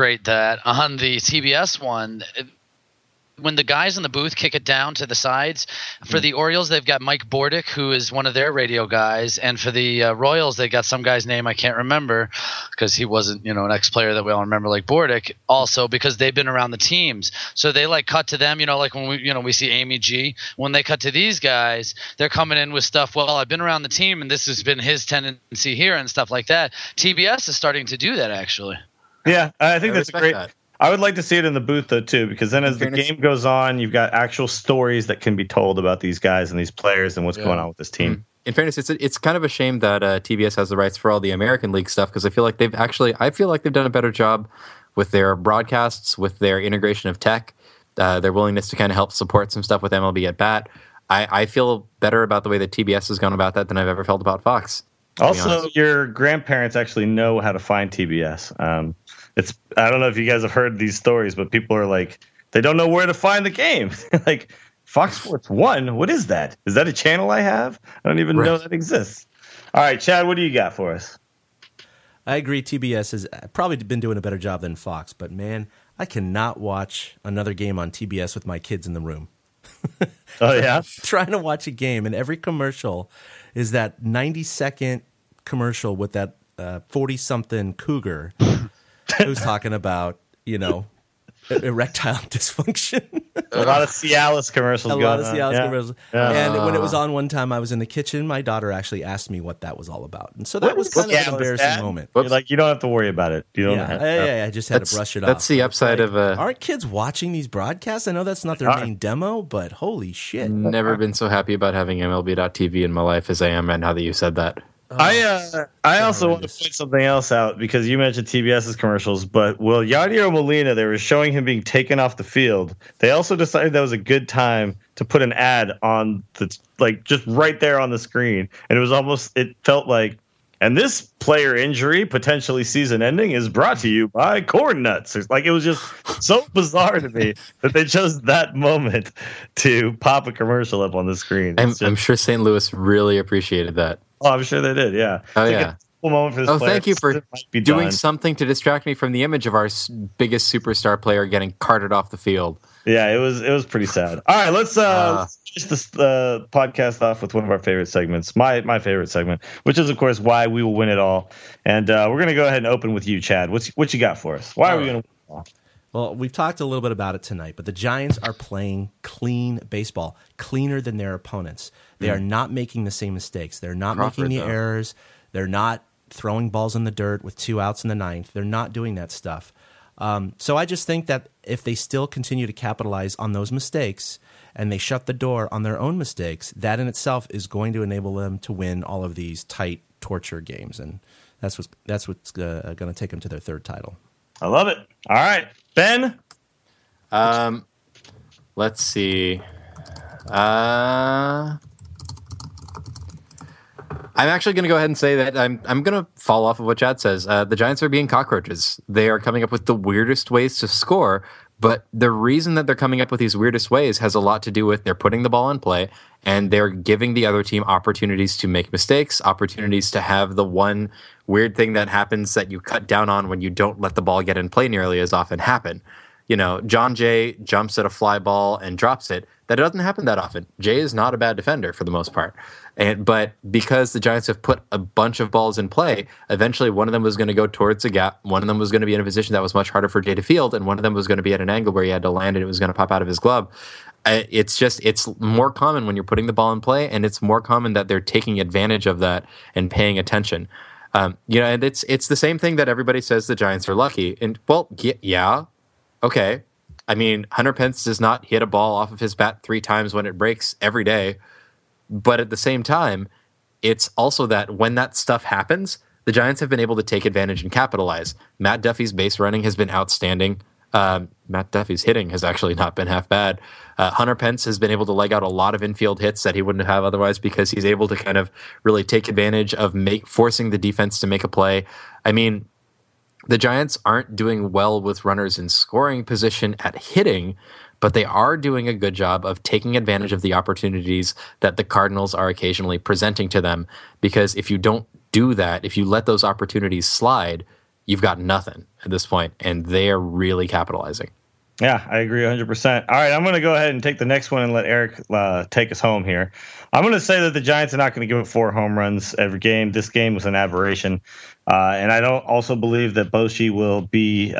on the TBS one. When the guys in the booth kick it down to the sides, for the Orioles, they've got Mike Bordick, who is one of their radio guys. And for the Royals, they got some guy's name I can't remember because he wasn't, an ex-player that we all remember like Bordick, also because they've been around the teams. So they cut to them, like when we see Amy G. When they cut to these guys, they're coming in with stuff, well, I've been around the team and this has been his tendency here and stuff like that. TBS is starting to do that, actually. Yeah, I think I that's a respect great. that. I would like to see it in the booth though too, because then as the fairness- game goes on, you've got actual stories that can be told about these guys and these players and what's going on with this team. In fairness, it's kind of a shame that TBS has the rights for all the American League stuff because I feel like they've done a better job with their broadcasts, with their integration of tech, their willingness to kind of help support some stuff with MLB at bat. I feel better about the way that TBS has gone about that than I've ever felt about Fox. to be Also, honest. your grandparents actually know how to find TBS. I don't know if you guys have heard these stories, but people are like, they don't know where to find the game. Like, Fox Sports 1, what is that? Is that a channel I have? I don't even know that exists. All right, Chad, what do you got for us? I agree. TBS has probably been doing a better job than Fox, but man, I cannot watch another game on TBS with my kids in the room. Oh, yeah? Trying to watch a game, and every commercial is that 90-second commercial with that 40-something cougar who's talking about, erectile dysfunction. A lot of Cialis commercials. Commercials. And when it was on one time, I was in the kitchen. My daughter actually asked me what that was all about, and so that was kind of an embarrassing moment. You're like, you don't have to worry about it. You don't. I just had to brush it off. That's the upside of a. Aren't kids watching these broadcasts? I know that's not their main demo, but holy shit! Never been so happy about having MLB.TV in my life as I am right now that you said that. I also want to point something else out because you mentioned TBS's commercials, but Yadier Molina, they were showing him being taken off the field. They also decided that was a good time to put an ad on just right there on the screen, and it felt like, and this player injury, potentially season ending, is brought to you by Corn Nuts. Like, it was just so bizarre to me that they chose that moment to pop a commercial up on the screen. I'm sure St. Louis really appreciated that. Oh, I'm sure they did. Yeah. Oh, yeah. Cool moment for this player. Thank you for doing something to distract me from the image of our biggest superstar player getting carted off the field. Yeah, it was pretty sad. All right, let's finish this podcast off with one of our favorite segments, my favorite segment, which is, of course, why we will win it all. And we're going to go ahead and open with you, Chad. What you got for us? Why are we going to win it all? Well, we've talked a little bit about it tonight, but the Giants are playing clean baseball, cleaner than their opponents. They are not making the same mistakes. They're not making the errors. They're not throwing balls in the dirt with 2 outs in the ninth. They're not doing that stuff. So I just think that if they still continue to capitalize on those mistakes and they shut the door on their own mistakes, that in itself is going to enable them to win all of these tight torture games. And that's what's going to take them to their third title. I love it. All right, Ben. Let's see. I'm actually going to go ahead and say that I'm going to fall off of what Chad says. The Giants are being cockroaches. They are coming up with the weirdest ways to score, but the reason that they're coming up with these weirdest ways has a lot to do with they're putting the ball in play and they're giving the other team opportunities to make mistakes, opportunities to have the one weird thing that happens that you cut down on when you don't let the ball get in play nearly as often happen. You know, John Jay jumps at a fly ball and drops it. That doesn't happen that often. Jay is not a bad defender for the most part. But because the Giants have put a bunch of balls in play, eventually one of them was going to go towards the gap. One of them was going to be in a position that was much harder for Jay to field, and one of them was going to be at an angle where he had to land and it was going to pop out of his glove. It's more common when you're putting the ball in play, and it's more common that they're taking advantage of that and paying attention. And it's the same thing that everybody says the Giants are lucky. And, well, yeah. Okay. I mean, Hunter Pence does not hit a ball off of his bat 3 times when it breaks every day. But at the same time, it's also that when that stuff happens, the Giants have been able to take advantage and capitalize. Matt Duffy's base running has been outstanding. Matt Duffy's hitting has actually not been half bad. Hunter Pence has been able to leg out a lot of infield hits that he wouldn't have otherwise because he's able to kind of really take advantage of forcing the defense to make a play. I mean, the Giants aren't doing well with runners in scoring position at hitting, but they are doing a good job of taking advantage of the opportunities that the Cardinals are occasionally presenting to them. Because if you don't do that, if you let those opportunities slide, you've got nothing at this point, and they are really capitalizing. Yeah, I agree 100%. All right, I'm going to go ahead and take the next one and let Eric take us home here. I'm going to say that the Giants are not going to give up 4 home runs every game. This game was an aberration. And I don't also believe that Bochy will be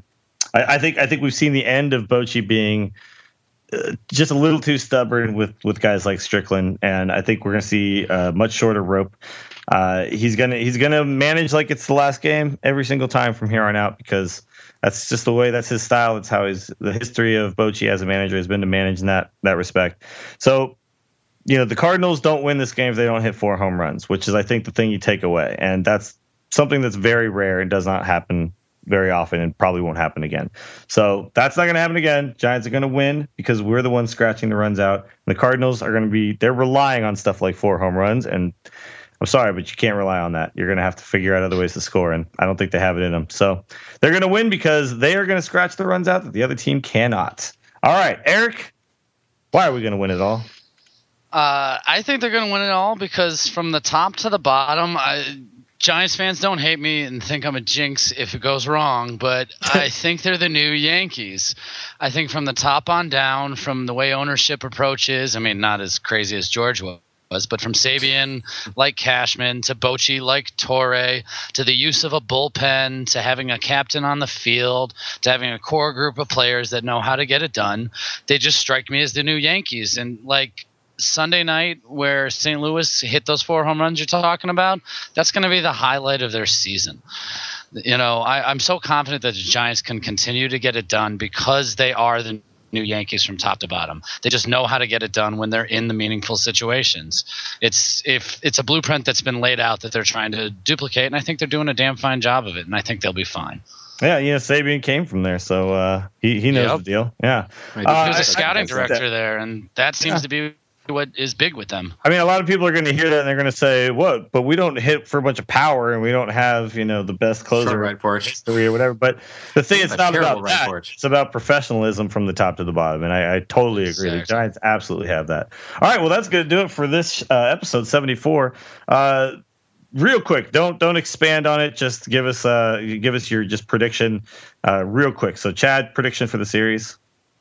I think we've seen the end of Bochy being just a little too stubborn with guys like Strickland, and I think we're going to see a much shorter rope. He's gonna manage like it's the last game every single time from here on out because that's just the way. That's his style. It's how the history of Bochy as a manager has been to manage in that respect. So, the Cardinals don't win this game if they don't hit 4 home runs, which is I think the thing you take away, and that's something that's very rare and does not happen very often and probably won't happen again. So that's not going to happen again. Giants are going to win because we're the ones scratching the runs out. And the Cardinals are going to they're relying on stuff like 4 home runs. And I'm sorry, but you can't rely on that. You're going to have to figure out other ways to score. And I don't think they have it in them. So they're going to win because they are going to scratch the runs out that the other team cannot. All right, Eric, why are we going to win it all? I think they're going to win it all because from the top to the bottom, Giants fans don't hate me and think I'm a jinx if it goes wrong, but I think they're the new Yankees. I think from the top on down, from the way ownership approaches, I mean, not as crazy as George but from Sabian like Cashman to Bochy like Torre to the use of a bullpen to having a captain on the field to having a core group of players that know how to get it done, they just strike me as the new Yankees. And like Sunday night where St. Louis hit those 4 home runs you're talking about, that's going to be the highlight of their season. You know, I'm so confident that the Giants can continue to get it done because they are the new Yankees from top to bottom. They just know how to get it done when they're in the meaningful situations. It's a blueprint that's been laid out that they're trying to duplicate, and I think they're doing a damn fine job of it, and I think they'll be fine. Yeah, Sabian came from there, so he knows the deal. Yeah, he was a scouting director there, and that seems to be what is big with them. I mean, a lot of people are going to hear that and they're going to say, "What?" But we don't hit for a bunch of power, and we don't have the best closer right porch history or whatever. But the thing is, not about that. It's about professionalism from the top to the bottom, and I totally agree. Exactly. The Giants absolutely have that. All right, well, that's going to do it for this episode 74. Real quick, don't expand on it. Just give us your just prediction, real quick. So, Chad, prediction for the series?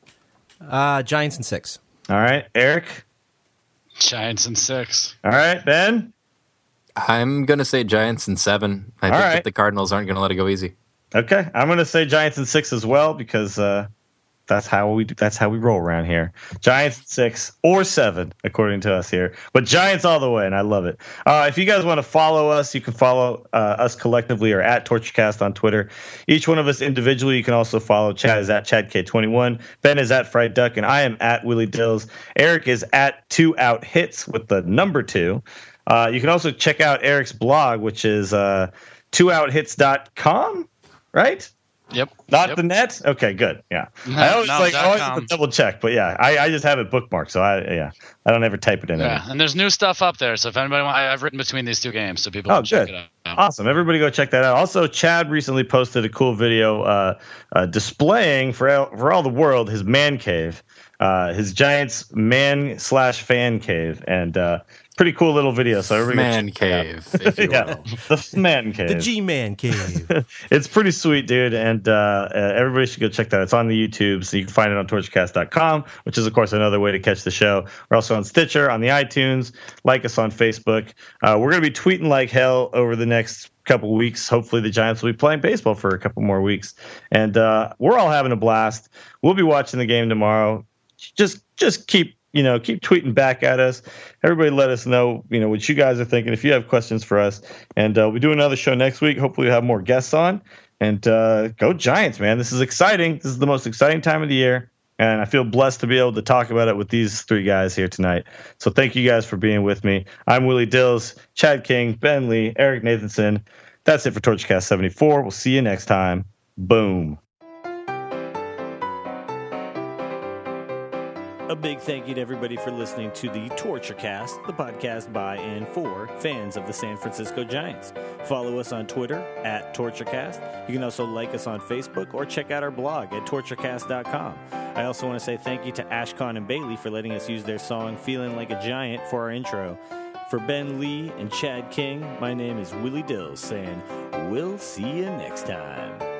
Giants in 6. All right, Eric. Giants in 6. All right, Ben. I'm gonna say Giants in 7. I think that the Cardinals aren't gonna let it go easy. Okay, I'm gonna say Giants in 6 as well because that's how we roll around here. Giants in 6 or 7, according to us here, but Giants all the way, and I love it. If you guys want to follow us, you can follow us collectively or at TortureCast on Twitter. Each one of us individually, you can also follow. Chad is at ChadK21, Ben is at Fried Duck, and I am at Willie Dills. Eric is at 2 Out Hits with the number 2. You can also check out Eric's blog, which is 2outhits.com, right? Yep. Not the net? Okay, good. Yeah. I always have to double check, but yeah, I just have it bookmarked, so I don't ever type it in. Yeah, and there's new stuff up there, so if anybody wants, I've written between these 2 games, so people can check it out. Awesome. Everybody go check that out. Also, Chad recently posted a cool video displaying for all the world his man cave, his Giants man/fan cave, and pretty cool little video. So everybody man cave, if you will. The man cave, the G-man cave. It's pretty sweet, dude, and everybody should go check that. It's on the YouTube, so you can find it on torturecast.com, which is of course another way to catch the show. We're also on Stitcher, on the iTunes. Like us on Facebook. We're gonna be tweeting like hell over the next couple weeks. Hopefully the Giants will be playing baseball for a couple more weeks, and we're all having a blast. We'll be watching the game tomorrow. Just keep tweeting back at us. Everybody let us know, what you guys are thinking. If you have questions for us, and we'll do another show next week. Hopefully we'll have more guests on, and go Giants, man. This is exciting. This is the most exciting time of the year, and I feel blessed to be able to talk about it with these 3 guys here tonight. So thank you guys for being with me. I'm Willie Dills, Chad King, Ben Lee, Eric Nathanson. That's it for TortureCast 74. We'll see you next time. Boom. A big thank you to everybody for listening to the TortureCast, the podcast by and for fans of the San Francisco Giants. Follow us on Twitter at TortureCast. You can also like us on Facebook or check out our blog at torturecast.com. I also want to say thank you to Ashcon and Bailey for letting us use their song Feeling Like a Giant for our intro. For Ben Lee and Chad King, my name is Willie Dills saying, we'll see you next time.